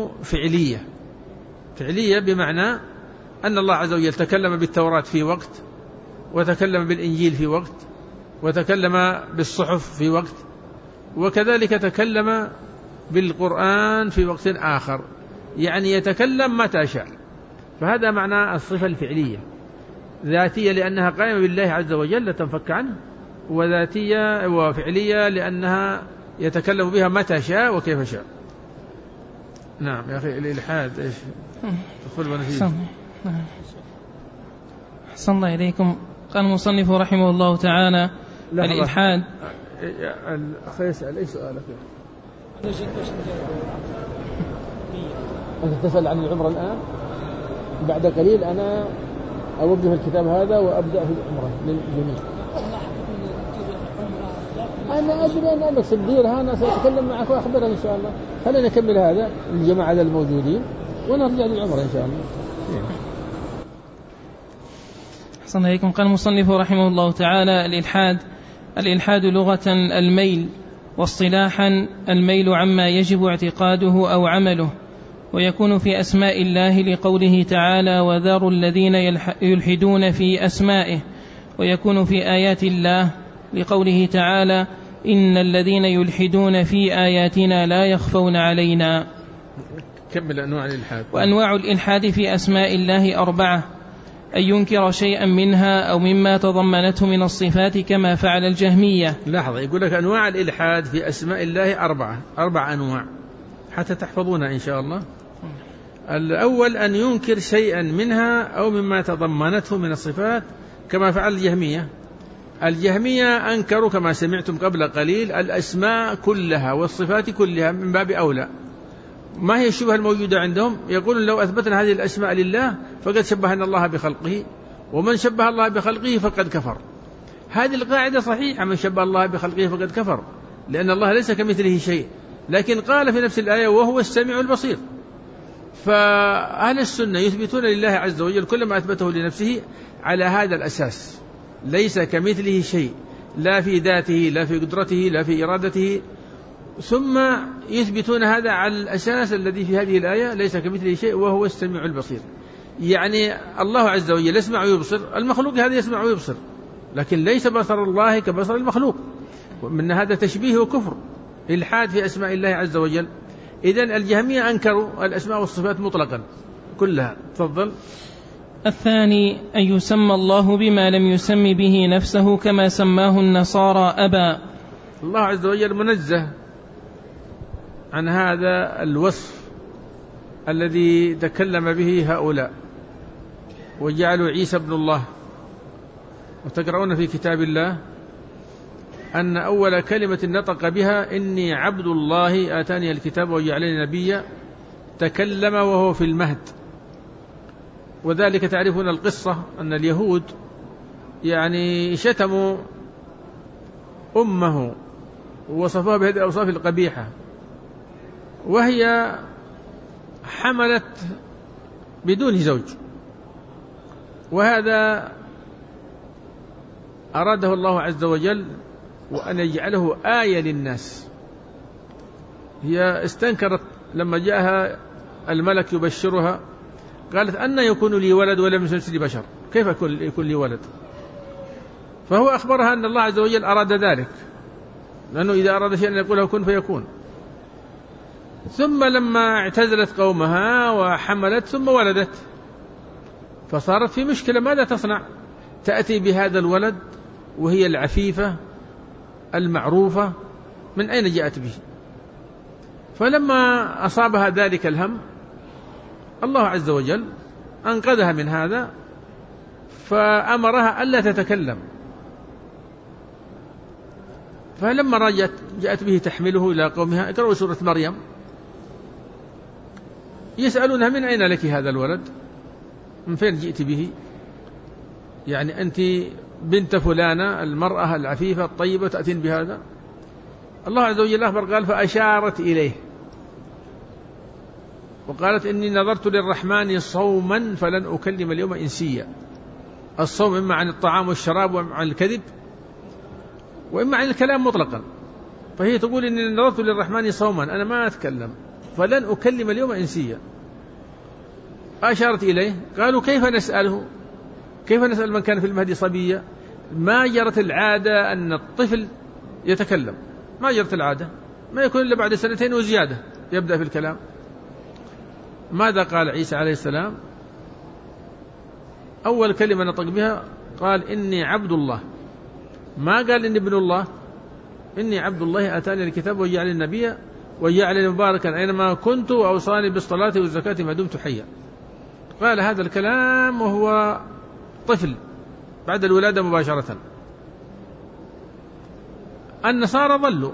فعلية بمعنى أن الله عز وجل تكلم بالتوراة في وقت، وتكلم بالإنجيل في وقت، وتكلم بالصحف في وقت، وكذلك تكلم بالقرآن في وقت آخر، يعني يتكلم متى شاء. فهذا معنى الصفة الفعلية، ذاتية لأنها قائمة بالله عز وجل لا تنفك عنه، وذاتية وفعلية لأنها يتكلم بها متى شاء وكيف شاء. نعم يا أخي الإلحاد إيش تدخل ونفيد. أحسن الله إليكم. قال المصنف رحمه الله تعالى الإلحاد. الأخ يسأل أي سؤالك؟ أنت تسأل عن العمرة الآن؟ بعد قليل أنا أوقف الكتاب هذا وأبدأ في العمرة للجميع. أنا أدري أن أنك سديرها، أنا سأتكلم معك وأخبرك إن شاء الله. خلينا نكمل هذا الجماعة الموجودين ونرجع للعمرة إن شاء الله. أحسن إليكم. قال المصنف رحمه الله تعالى الإلحاد لغة الميل، واصطلاحا الميل عما يجب اعتقاده أو عمله، ويكون في أسماء الله لقوله تعالى وذروا الذين يلحدون في أسمائه، ويكون في آيات الله لقوله تعالى إن الذين يلحدون في آياتنا لا يخفون علينا. كمل أنواع الإلحاد. وأنواع الإلحاد في أسماء الله 4: أن ينكر شيئا منها أو مما تضمنته من الصفات كما فعل الجهمية. لاحظ يقول لك أنواع الإلحاد في أسماء الله 4 أنواع حتى تحفظونها إن شاء الله. الأول أن ينكر شيئا منها أو مما تضمنته من الصفات كما فعل الجهمية. الجهمية أنكروا كما سمعتم قبل قليل الأسماء كلها والصفات كلها من باب أولى. ما هي الشبهة الموجودة عندهم؟ يقولون لو أثبتنا هذه الأسماء لله فقد شبهنا الله بخلقه، ومن شبه الله بخلقه فقد كفر. هذه القاعدة صحيحة، من شبه الله بخلقه فقد كفر، لأن الله ليس كمثله شيء. لكن قال في نفس الآية وهو السميع البصير. فأهل السنة يثبتون لله عز وجل كل ما أثبته لنفسه على هذا الأساس، ليس كمثله شيء، لا في ذاته لا في قدرته لا في إرادته، ثم يثبتون هذا على الأساس الذي في هذه الآية ليس كمثله شيء وهو السميع البصير. يعني الله عز وجل يسمع ويبصر، المخلوق هذا يسمع ويبصر، لكن ليس بصر الله كبصر المخلوق، ومن هذا تشبيه وكفر إلحاد في أسماء الله عز وجل. إذن الجهمية أنكروا الأسماء والصفات مطلقا كلها. تفضل. الثاني أن يسمى الله بما لم يسم به نفسه كما سماه النصارى أبا. الله عز وجل منزه عن هذا الوصف الذي تكلم به هؤلاء وجعلوا عيسى ابن الله. وتقرؤون في كتاب الله أن أول كلمة نطق بها إني عبد الله آتاني الكتاب وجعلني نبيا، تكلم وهو في المهد. وذلك تعرفون القصة أن اليهود يعني شتموا أمه ووصفوها بهذه الأوصاف القبيحة، وهي حملت بدون زوج، وهذا أراده الله عز وجل وأن يجعله آية للناس. هي استنكرت لما جاءها الملك يبشرها، قالت أن يكون لي ولد ولم يمسسني بشر، كيف يكون لي ولد؟ فهو أخبرها أن الله عز وجل أراد ذلك، لأنه إذا أراد شيئا يقول له كن فيكون. ثم لما اعتزلت قومها وحملت ثم ولدت، فصارت في مشكلة، ماذا تصنع؟ تأتي بهذا الولد وهي العفيفة المعروفة، من أين جاءت به؟ فلما أصابها ذلك الهم الله عز وجل أنقذها من هذا، فأمرها ألا تتكلم. فلما جاءت به تحمله إلى قومها، اقرأوا سورة مريم، يسألونها من أين لك هذا الولد؟ من فين جئت به؟ يعني أنت بنت فلانة المرأة العفيفة الطيبة تأتين بهذا؟ الله عز وجل أخبر قال فأشارت إليه وقالت إني نظرت للرحمن صوما فلن أكلم اليوم إنسيا. الصوم إما عن الطعام والشراب وإما عن الكذب وإما عن الكلام مطلقا. فهي تقول إني نظرت للرحمن صوما، أنا ما أتكلم، فلن أكلم اليوم إنسيا. أشارت إليه، قالوا كيف نسأله؟ كيف نسأل من كان في المهد صبيا؟ ما جرت العادة أن الطفل يتكلم، ما جرت العادة، ما يكون إلا بعد 2 وزيادة يبدأ في الكلام. ماذا قال عيسى عليه السلام؟ أول كلمة نطق بها قال إني عبد الله، ما قال إني ابن الله. إني عبد الله آتاني الكتاب وجعلني النبي وجعلني مباركا أينما كنت وأوصاني بالصلاة والزكاة ما دمت حيا. قال هذا الكلام وهو طفل بعد الولادة مباشرة. النصارى ضلوا،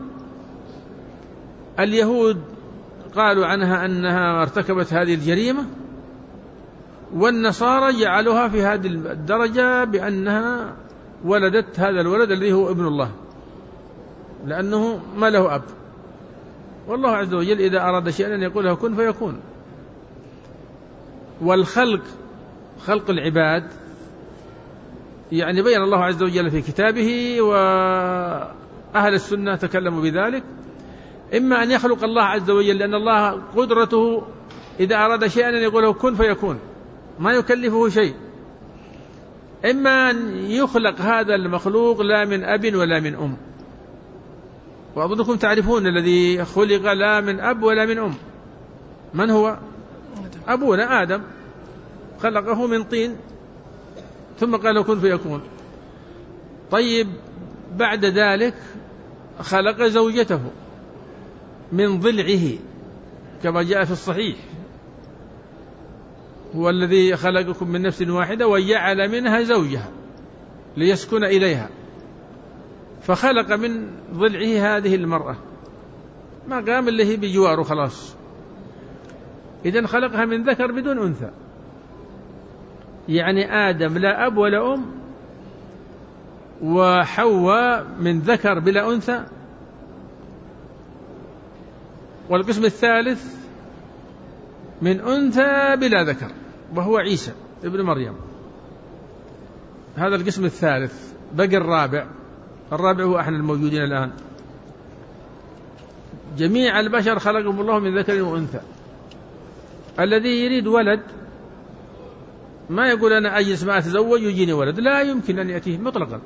اليهود قالوا عنها أنها ارتكبت هذه الجريمة، والنصارى جعلوها في هذه الدرجة بأنها ولدت هذا الولد الذي هو ابن الله، لأنه ما له أب. والله عز وجل إذا أراد شيئا أن يقول له كن فيكون. والخلق، خلق العباد، يعني بين الله عز وجل في كتابه، وأهل السنة تكلموا بذلك. إما أن يخلق الله عز وجل، لأن الله قدرته إذا أراد شيئا أن يقول له كن فيكون، ما يكلفه شيء. إما أن يخلق هذا المخلوق لا من أب ولا من أم، وأظنكم تعرفون الذي خلق لا من أب ولا من أم من هو؟ أبونا آدم، خلقه من طين ثم قال له كن فيكون. طيب بعد ذلك خلق زوجته من ضلعه كما جاء في الصحيح، هو الذي خلقكم من نفس واحدة وجعل منها زوجها ليسكن إليها، فخلق من ضلعه هذه المرأة، ما قام اللي هي بجواره خلاص. إذن خلقها من ذكر بدون أنثى، يعني آدم لا أب ولا أم، وحواء من ذكر بلا أنثى. والقسم الثالث من أنثى بلا ذكر وهو عيسى ابن مريم، هذا القسم الثالث. بقي الرابع هو احنا الموجودين الآن. جميع البشر خلقهم الله من ذكر وأنثى. الذي يريد ولد ما يقول أنا أجلس ما أتزوج ويجيني ولد، لا يمكن أن يأتيه مطلقا.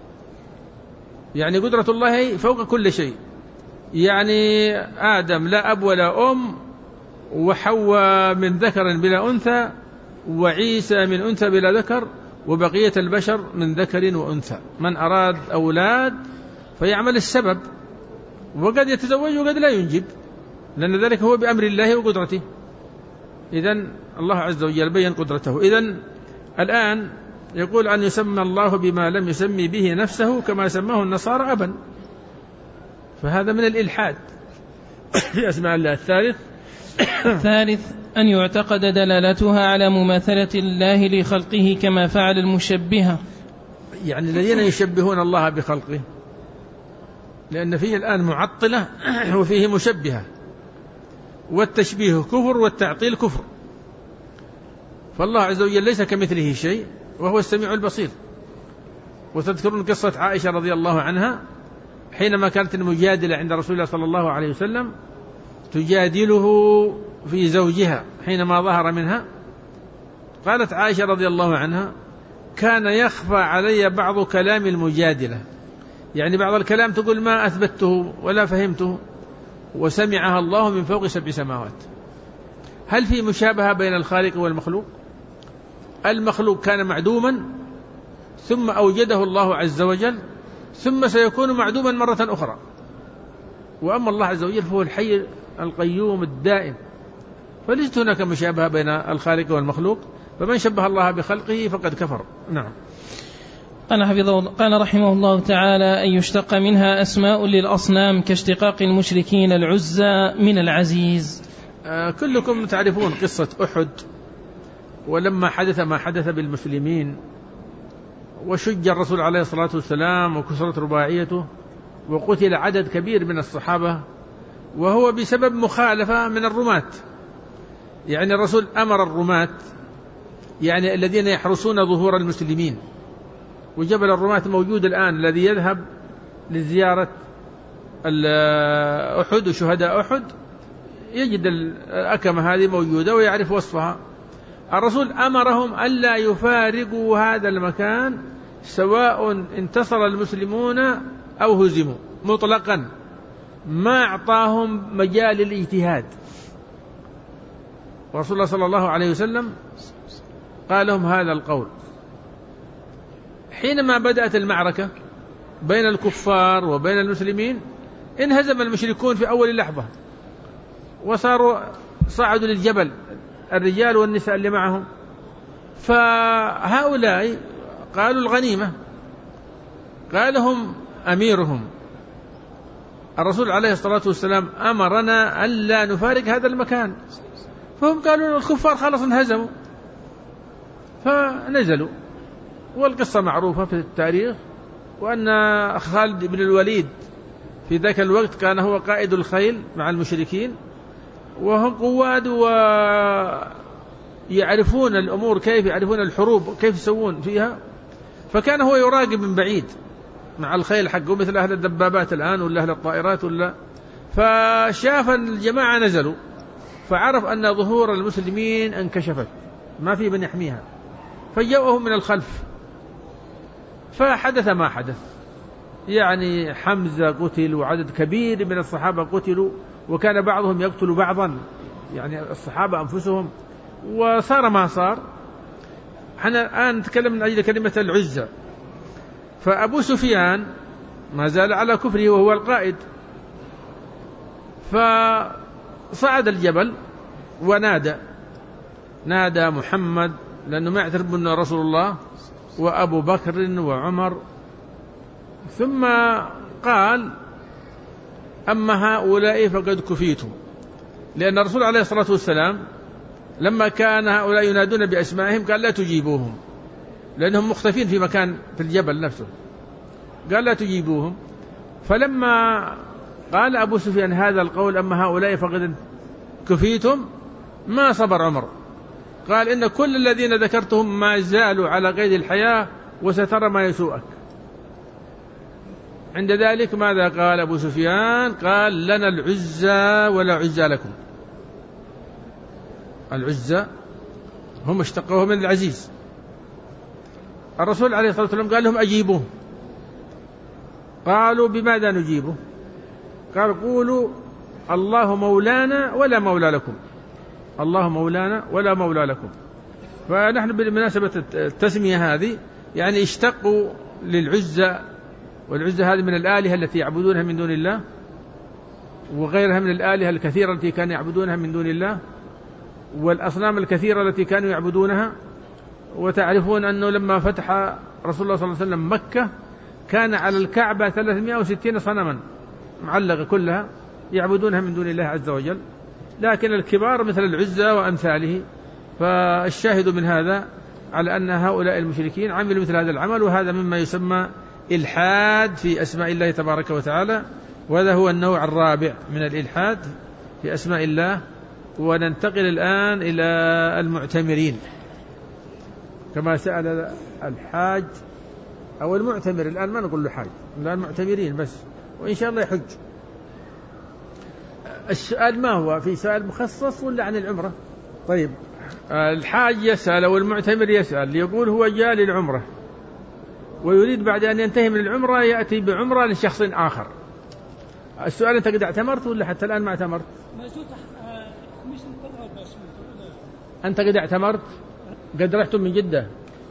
يعني قدرة الله فوق كل شيء. يعني آدم لا أب ولا أم، وحواء من ذكر بلا أنثى، وعيسى من أنثى بلا ذكر، وبقية البشر من ذكر وأنثى. من أراد أولاد فيعمل السبب، وقد يتزوج وقد لا ينجب، لأن ذلك هو بأمر الله وقدرته. إذن الله عز وجل بين قدرته. إذن الآن يقول أن يسمى الله بما لم يسمي به نفسه كما سماه النصارى أبا، فهذا من الإلحاد في أسماء الله. الثالث أن يعتقد دلالتها على مماثلة الله لخلقه كما فعل المشبهة، يعني الذين يشبهون الله بخلقه، لأن فيه الآن معطلة وفيه مشبهة، والتشبيه كفر والتعطيل كفر. فالله عز وجل ليس كمثله شيء وهو السميع البصير. وتذكرون قصة عائشة رضي الله عنها حينما كانت المجادلة عند رسول الله صلى الله عليه وسلم تجادله في زوجها حينما ظهر منها، قالت عائشة رضي الله عنها كان يخفى علي بعض كلام المجادلة، يعني بعض الكلام تقول ما أثبته ولا فهمته، وسمعها الله من فوق 7 سماوات. هل في مشابهة بين الخالق والمخلوق؟ المخلوق كان معدوما ثم أوجده الله عز وجل، ثم سيكون معدوما مرة أخرى. وأما الله عز وجل فهو الحي القيوم الدائم، فليست هناك مشابهة بين الخالق والمخلوق، فمن شبه الله بخلقه فقد كفر. نعم. قال رحمه الله تعالى أن يشتق منها أسماء للأصنام كاشتقاق المشركين العزى من العزيز. كلكم تعرفون قصة أحد، ولما حدث ما حدث بالمسلمين وشج الرسول عليه الصلاة والسلام وكسرت رباعيته وقتل عدد كبير من الصحابة، وهو بسبب مخالفة من الرماة. يعني الرسول أمر الرماة، يعني الذين يحرسون ظهور المسلمين، وجبل الرماة موجود الآن، الذي يذهب لزيارة أحد وشهداء أحد يجد الأكمة هذه موجودة ويعرف وصفها. الرسول أمرهم ألا يفارقوا هذا المكان سواء انتصر المسلمون أو هزموا مطلقا، ما أعطاهم مجال للاجتهاد. ورسول الله صلى الله عليه وسلم قال لهم هذا القول حينما بدأت المعركة بين الكفار وبين المسلمين. انهزم المشركون في أول لحظة صعدوا للجبل الرجال والنساء اللي معهم، فهؤلاء قالوا الغنيمة، قال لهم أميرهم الرسول عليه الصلاة والسلام أمرنا ألا نفارق هذا المكان، فهم قالوا الكفار خلص انهزموا فنزلوا. والقصة معروفة في التاريخ، وأن خالد بن الوليد في ذاك الوقت كان هو قائد الخيل مع المشركين، وهم قواد ويعرفون الأمور، كيف يعرفون الحروب كيف يسوون فيها، فكان هو يراقب من بعيد مع الخيل حقه مثل أهل الدبابات الآن ولا أهل الطائرات ولا. فشاف الجماعة نزلوا، فعرف أن ظهور المسلمين انكشفت ما في من يحميها، فجاءهم من الخلف، فحدث ما حدث. يعني حمزة قتل وعدد كبير من الصحابة قتلوا، وكان بعضهم يقتل بعضا، يعني الصحابة أنفسهم، وصار ما صار. احنا الآن نتكلم من أجل كلمة العزة. فأبو سفيان ما زال على كفره وهو القائد، فصعد الجبل ونادى محمد، لأنه ما يعترف بأنه رسول الله، وأبو بكر وعمر، ثم قال أما هؤلاء فقد كفيتم. لأن الرسول عليه الصلاة والسلام لما كان هؤلاء ينادون بأسمائهم قال لا تجيبوهم، لأنهم مختفين في مكان في الجبل نفسه، قال لا تجيبوهم. فلما قال أبو سفيان هذا القول أما هؤلاء فقد كفيتم ما صبر عمر، قال إن كل الذين ذكرتهم ما زالوا على قيد الحياة وسترى ما يسوءك. عند ذلك ماذا قال أبو سفيان؟ قال لنا العزة ولا عزة لكم. العزة هم اشتقوه من العزيز. الرسول عليه الصلاة والسلام قال لهم أجيبوه. قالوا بماذا نجيبه؟ قال قولوا الله مولانا ولا مولى لكم، الله مولانا ولا مولى لكم. فنحن بمناسبة التسمية هذه يعني اشتقوا للعزة، والعزة هذه من الآلهة التي يعبدونها من دون الله، وغيرها من الآلهة الكثيرة التي كانوا يعبدونها من دون الله، والأصنام الكثيرة التي كانوا يعبدونها. وتعرفون أنه لما فتح رسول الله صلى الله عليه وسلم مكة كان على الكعبة 360 صنما معلقة كلها يعبدونها من دون الله عز وجل، لكن الكبار مثل العزة وأمثاله. فالشاهد من هذا على أن هؤلاء المشركين عملوا مثل هذا العمل، وهذا مما يسمى إلحاد في أسماء الله تبارك وتعالى، وهذا هو النوع الرابع من الإلحاد في أسماء الله. وننتقل الآن إلى المعتمرين، كما سأل الحاج أو المعتمر، الآن ما نقول له حاج، الآن معتمرين بس، وإن شاء الله يحج. السؤال ما هو في سؤال مخصص ولا عن العمرة؟ طيب الحاج يسأل أو المعتمر يسأل، يقول هو جاء للعمرة ويريد بعد أن ينتهي من العمرة يأتي بعمرة لشخص آخر. السؤال أنت قد اعتمرت ولا حتى الآن ما اعتمرت؟ أنت قد اعتمرت؟ قد رحتم من جدة؟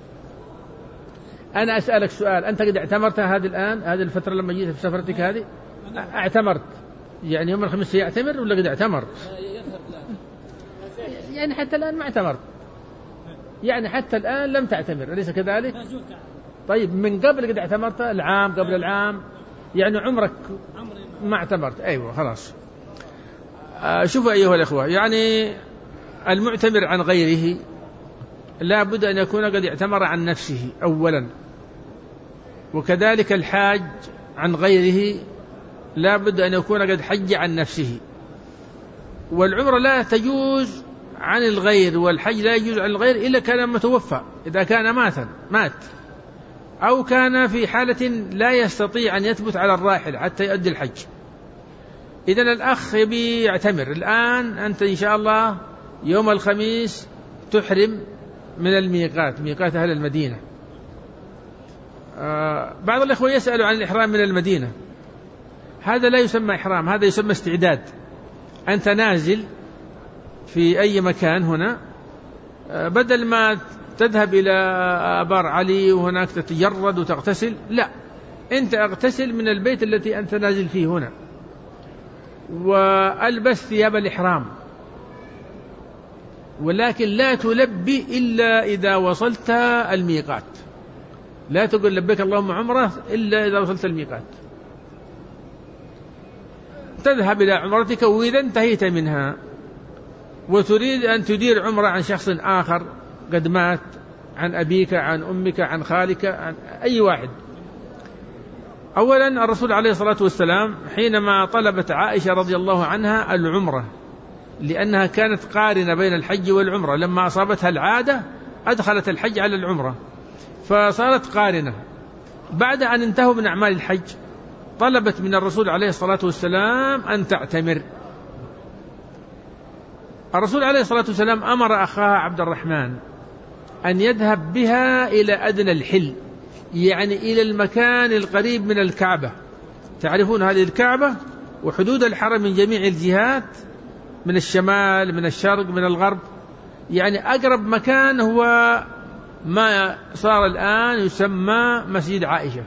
أنا أسألك سؤال، أنت قد اعتمرت هذه الآن، هذه الفترة لما جيت في سفرتك هذه اعتمرت؟ يعني يوم الخميس سيعتمر ولا قد اعتمر؟ يعني حتى الآن ما اعتمرت، يعني حتى الآن لم تعتمر، أليس كذلك؟ طيب من قبل قد اعتمرت؟ العام قبل العام، يعني عمرك ما اعتمرت. أيوة خلاص. شوفوا أيها الأخوة، يعني المعتمر عن غيره لا بد أن يكون قد اعتمر عن نفسه أولا، وكذلك الحاج عن غيره لا بد أن يكون قد حج عن نفسه. والعمرة لا تجوز عن الغير، والحج لا يجوز عن الغير إلا كان متوفى، إذا كان مات أو كان في حالة لا يستطيع أن يثبت على الراحل حتى يؤدي الحج. إذن الأخ يبي يعتمر الآن، أنت إن شاء الله يوم الخميس تحرم من الميقات، ميقات أهل المدينة، بعض الإخوة يسألوا عن الإحرام من المدينة. هذا لا يسمى إحرام، هذا يسمى استعداد. أنت نازل في أي مكان هنا، بدل ما تذهب إلى آبار علي وهناك تتجرد وتغتسل، لا، أنت اغتسل من البيت التي أنت نازل فيه هنا، وألبس ثياب الإحرام، ولكن لا تلبي إلا إذا وصلت الميقات. لا تقول لبيك اللهم عمرة إلا إذا وصلت الميقات. تذهب إلى عمرتك، وإذا انتهيت منها وتريد أن تدير عمرة عن شخص آخر قد مات، عن أبيك، عن أمك، عن خالك، عن أي واحد. أولا الرسول عليه الصلاة والسلام حينما طلبت عائشة رضي الله عنها العمرة، لأنها كانت قارنة بين الحج والعمرة، لما أصابتها العادة أدخلت الحج على العمرة فصارت قارنة. بعد أن انتهوا من أعمال الحج طلبت من الرسول عليه الصلاة والسلام أن تعتمر. الرسول عليه الصلاة والسلام أمر أخاها عبد الرحمن أن يذهب بها إلى أدنى الحل، يعني إلى المكان القريب من الكعبة. تعرفون هذه الكعبة وحدود الحرم من جميع الجهات، من الشمال، من الشرق، من الغرب، يعني أقرب مكان هو ما صار الآن يسمى مسجد عائشة.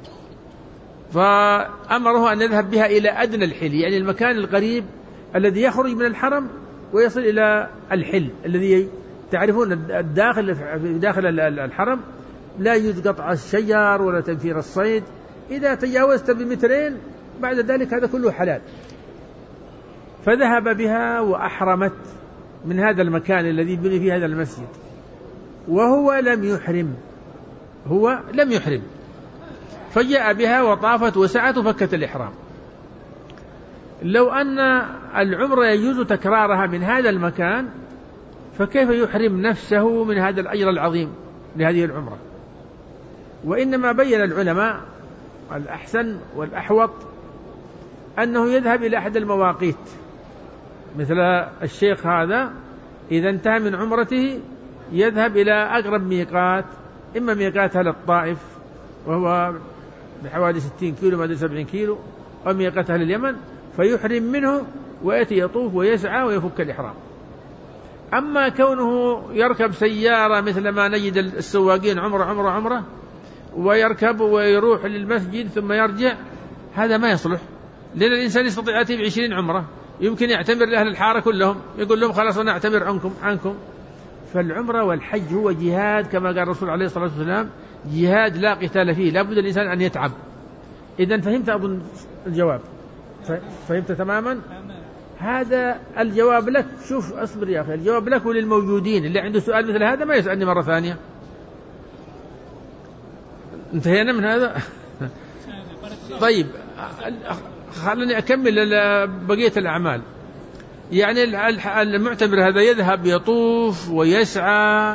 فأمره أن يذهب بها إلى أدنى الحل، يعني المكان القريب الذي يخرج من الحرم ويصل إلى الحل الذي تعرفون داخل الحرم لا يوجد قطع الشجر ولا تنفير الصيد. إذا تجاوزت بمترين بعد ذلك هذا كله حلال. فذهب بها وأحرمت من هذا المكان الذي بني فيه هذا المسجد، وهو لم يحرم، فجاء بها وطافت وسعت وفكت الإحرام. لو أن العمرة يجوز تكرارها من هذا المكان، فكيف يحرم نفسه من هذا الأجر العظيم لهذه العمرة؟ وإنما بين العلماء الأحسن والأحوط أنه يذهب إلى أحد المواقيت، مثل الشيخ هذا إذا انتهى من عمرته يذهب إلى أقرب ميقات، إما ميقات أهل الطائف وهو بحوالي 60 كيلو ما 70 كيلو، أو ميقات أهل اليمن، فيحرم منه ويأتي يطوف ويسعى ويفك الإحرام. أما كونه يركب سيارة مثل ما نجد السواقين عمرة ويركب ويروح للمسجد ثم يرجع، هذا ما يصلح، لأن الإنسان يستطيع يأتي ب20 عمرة، يمكن يعتمر لأهل الحارة كلهم، يقول لهم خلاص أنا أعتمر عنكم. فالعمرة والحج هو جهاد، كما قال الرسول عليه الصلاة والسلام: جهاد لا قتال فيه، لا بد الإنسان أن يتعب. إذن فهمت أظن الجواب؟ فهمت تماما؟ هذا الجواب لك. شوف أصبر يا أخي، الجواب لك وللموجودين، اللي عنده سؤال مثل هذا ما يسألني مرة ثانية. انتهينا من هذا. طيب خلني أكمل بقية الأعمال. يعني المعتمر هذا يذهب يطوف ويسعى،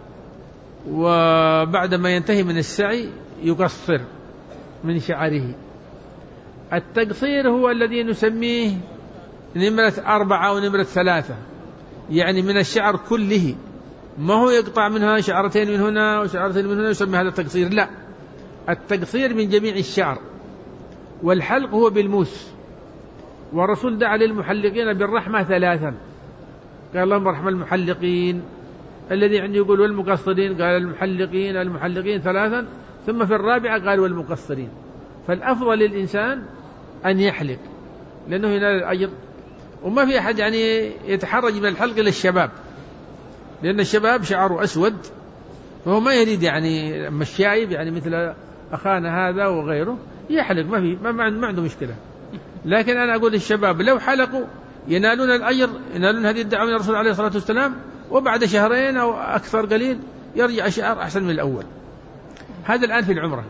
وبعد ما ينتهي من السعي يقصر من شعره. التقصير هو الذي نسميه نمرة 4 ونمرة 3، يعني من الشعر كله، ما هو يقطع منها شعرتين من هنا وشعرتين من هنا يسمى هذا التقصير، لا، التقصير من جميع الشعر. والحلق هو بالموس، والرسول دعا للمحلقين بالرحمة 3، قال اللهم ارحم المحلقين، الذي عنده يقول والمقصرين، قال المحلقين 3، ثم في الرابعة قال والمقصرين. فالأفضل للإنسان أن يحلق لأنه ينال الأجر، وما في أحد يعني يتحرج من الحلق إلى الشباب، لأن الشباب شعره أسود فهو ما يريد يعني مشايب، يعني مثل أخانا هذا وغيره يحلق، ما عنده مشكلة. لكن أنا أقول الشباب لو حلقوا ينالون الأجر، ينالون هذه الدعوة من الرسول عليه الصلاة والسلام، وبعد شهرين أو أكثر قليل يرجع الشعر أحسن من الأول. هذا الآن في العمرة.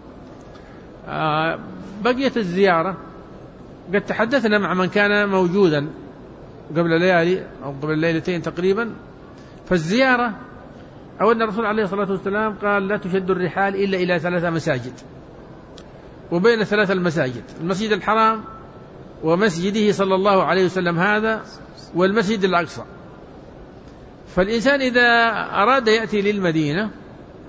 بقية الزيارة قد تحدثنا مع من كان موجودا قبل ليالي أو قبل ليلتين تقريبا. فالزيارة أن الرسول عليه الصلاة والسلام قال لا تشد الرحال إلا إلى 3 مساجد، وبين 3 المساجد المسجد الحرام ومسجده صلى الله عليه وسلم هذا والمسجد الأقصى. فالإنسان إذا أراد يأتي للمدينة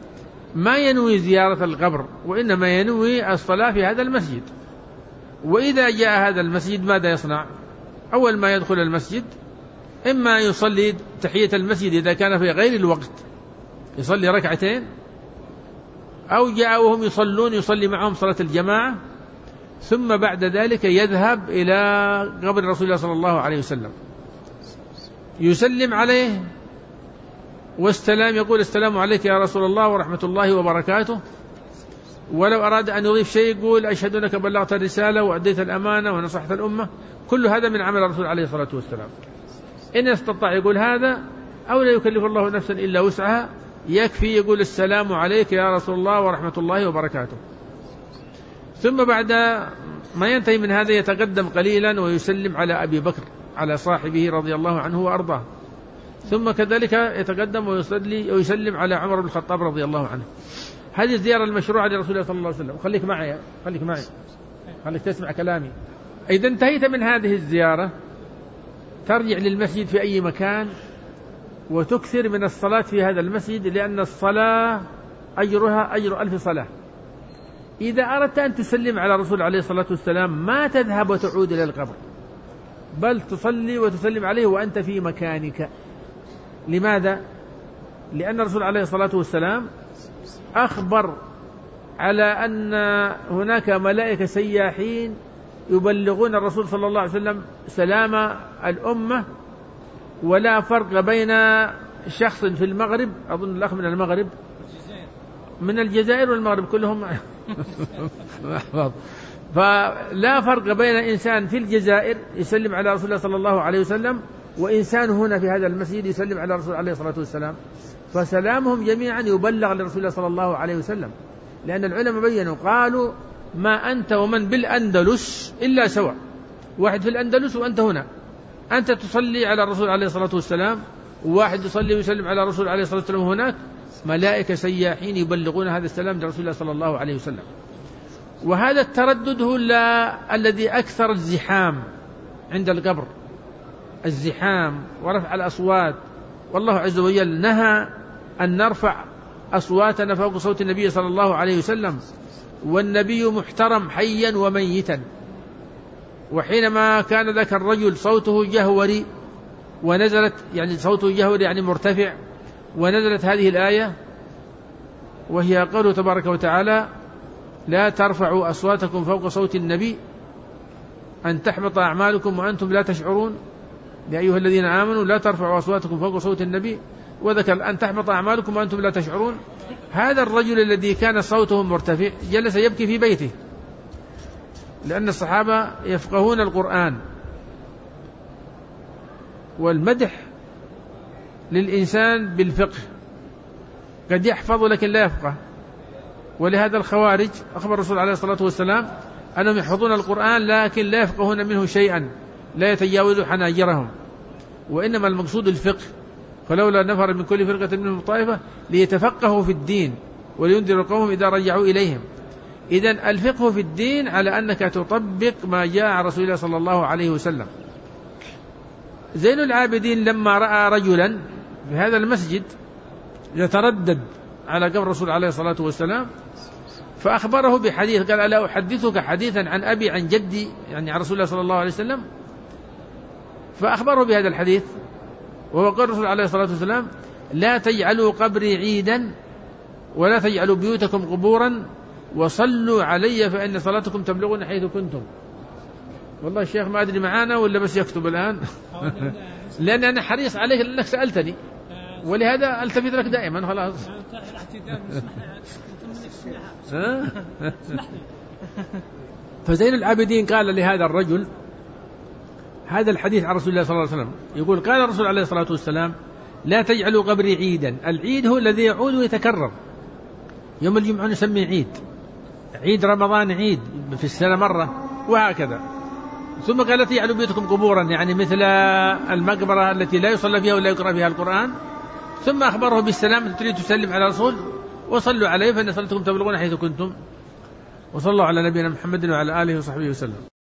ما ينوي زيارة القبر، وإنما ينوي الصلاة في هذا المسجد. وإذا جاء هذا المسجد ماذا يصنع؟ أول ما يدخل المسجد إما يصلي تحية المسجد إذا كان في غير الوقت يصلي ركعتين، أو جاء وهم يصلون يصلي معهم صلاة الجماعة، ثم بعد ذلك يذهب إلى قبر رسول الله صلى الله عليه وسلم يسلم عليه والسلام، يقول السلام عليك يا رسول الله ورحمة الله وبركاته. ولو أراد أن يضيف شيء يقول أشهد أنك بلغت الرسالة وأديت الأمانة ونصحت الأمة. كل هذا من عمل الرسول عليه الصلاة والسلام. إن استطاع يقول هذا، أو لا يكلف الله نفسا إلا وسعها، يكفي يقول السلام عليك يا رسول الله ورحمة الله وبركاته. ثم بعد ما ينتهي من هذا يتقدم قليلا ويسلم على أبي بكر على صاحبه رضي الله عنه وأرضاه، ثم كذلك يتقدم ويسلم على عمر بن الخطاب رضي الله عنه. هذه الزيارة المشروعة لرسول الله صلى الله عليه وسلم. خليك معي خليك تسمع كلامي. إذا انتهيت من هذه الزيارة ترجع للمسجد في أي مكان وتكثر من الصلاة في هذا المسجد، لأن الصلاة أجرها أجر 1000 صلاة. إذا أردت أن تسلم على الرسول عليه الصلاة والسلام ما تذهب وتعود إلى القبر، بل تصلي وتسلم عليه وأنت في مكانك. لماذا؟ لأن الرسول عليه الصلاة والسلام أخبر على أن هناك ملائكة سياحين يبلغون الرسول صلى الله عليه وسلم سلام الأمة، ولا فرق بين شخص في المغرب، أظن الأخ من المغرب، من الجزائر والمغرب كلهم فلا فرق بين إنسان في الجزائر يسلم على رسول الله صلى الله عليه وسلم وإنسان هنا في هذا المسجد يسلم على رسول عليه الصلاة والسلام، فسلامهم جميعا يبلغ لرسول الله صلى الله عليه وسلم. لأن العلماء بيّنوا قالوا ما أنت ومن بالأندلس إلا سواء، واحد في الأندلس وأنت هنا، أنت تصلي على الرسول عليه الصلاة والسلام، وواحد يصلي ويسلم على الرسول عليه الصلاة والسلام هناك، ملائكة سياحين يبلغون هذا السلام لرسول الله صلى الله عليه وسلم. وهذا التردد هو الذي أكثر الزحام عند القبر، الزحام ورفع الأصوات. والله عز وجل نهى أن نرفع أصواتنا فوق صوت النبي صلى الله عليه وسلم، والنبي محترم حيا وميتا. وحينما كان ذاك الرجل صوته جهوري ونزلت، يعني صوته جهوري يعني مرتفع، ونزلت هذه الآية وهي قوله تبارك وتعالى لا ترفعوا أصواتكم فوق صوت النبي أن تحبط أعمالكم وأنتم لا تشعرون، يا أيها الذين آمنوا لا ترفعوا أصواتكم فوق صوت النبي، وذكر أن تحبط أعمالكم وأنتم لا تشعرون. هذا الرجل الذي كان صوته مرتفع جلس يبكي في بيته، لأن الصحابة يفقهون القرآن، والمدح للإنسان بالفقه، قد يحفظ لكن لا يفقه. ولهذا الخوارج أخبر الرسول عليه الصلاة والسلام أنهم يحفظون القرآن لكن لا يفقهون منه شيئا، لا يتجاوز حناجرهم، وإنما المقصود الفقه. فلولا نفر من كل فرقة منهم طائفة ليتفقهوا في الدين ولينذروا قومهم إذا رجعوا إليهم. إذن الفقه في الدين على أنك تطبق ما جاء عن رسول الله صلى الله عليه وسلم. زين العابدين لما رأى رجلا في هذا المسجد يتردد على قبر الرسول عليه الصلاة والسلام فأخبره بحديث، قال ألا أحدثك حديثا عن أبي عن جدي، يعني عن رسول الله صلى الله عليه وسلم. فأخبره بهذا الحديث، وهو قول الرسول عليه الصلاة والسلام لا تجعلوا قبري عيدا ولا تجعلوا بيوتكم قبورا وصلوا علي فإن صلاتكم تبلغون حيث كنتم. والله الشيخ ما أدري معانا ولا بس يكتب الآن لأن أنا حريص عليك لأنك سألتني، ولهذا ألتفت لك دائما. خلاص فزين العابدين قال لهذا الرجل هذا الحديث عن رسول الله صلى الله عليه وسلم، يقول قال الرسول عليه الصلاة والسلام لا تجعلوا قبري عيدا. العيد هو الذي يعود ويتكرر، يوم الجمعة نسميه عيد، عيد رمضان عيد في السنة مرة، وهكذا. ثم قال لا تجعلوا بيوتكم قبورا، يعني مثل المقبرة التي لا يصلى فيها ولا يقرأ فيها القرآن. ثم أخبره بالسلام، تريد تسلم على الرسول وصلوا عليه فإن صلاتكم تبلغون حيث كنتم. وصلى الله على نبينا محمد وعلى آله وصحبه وسلم.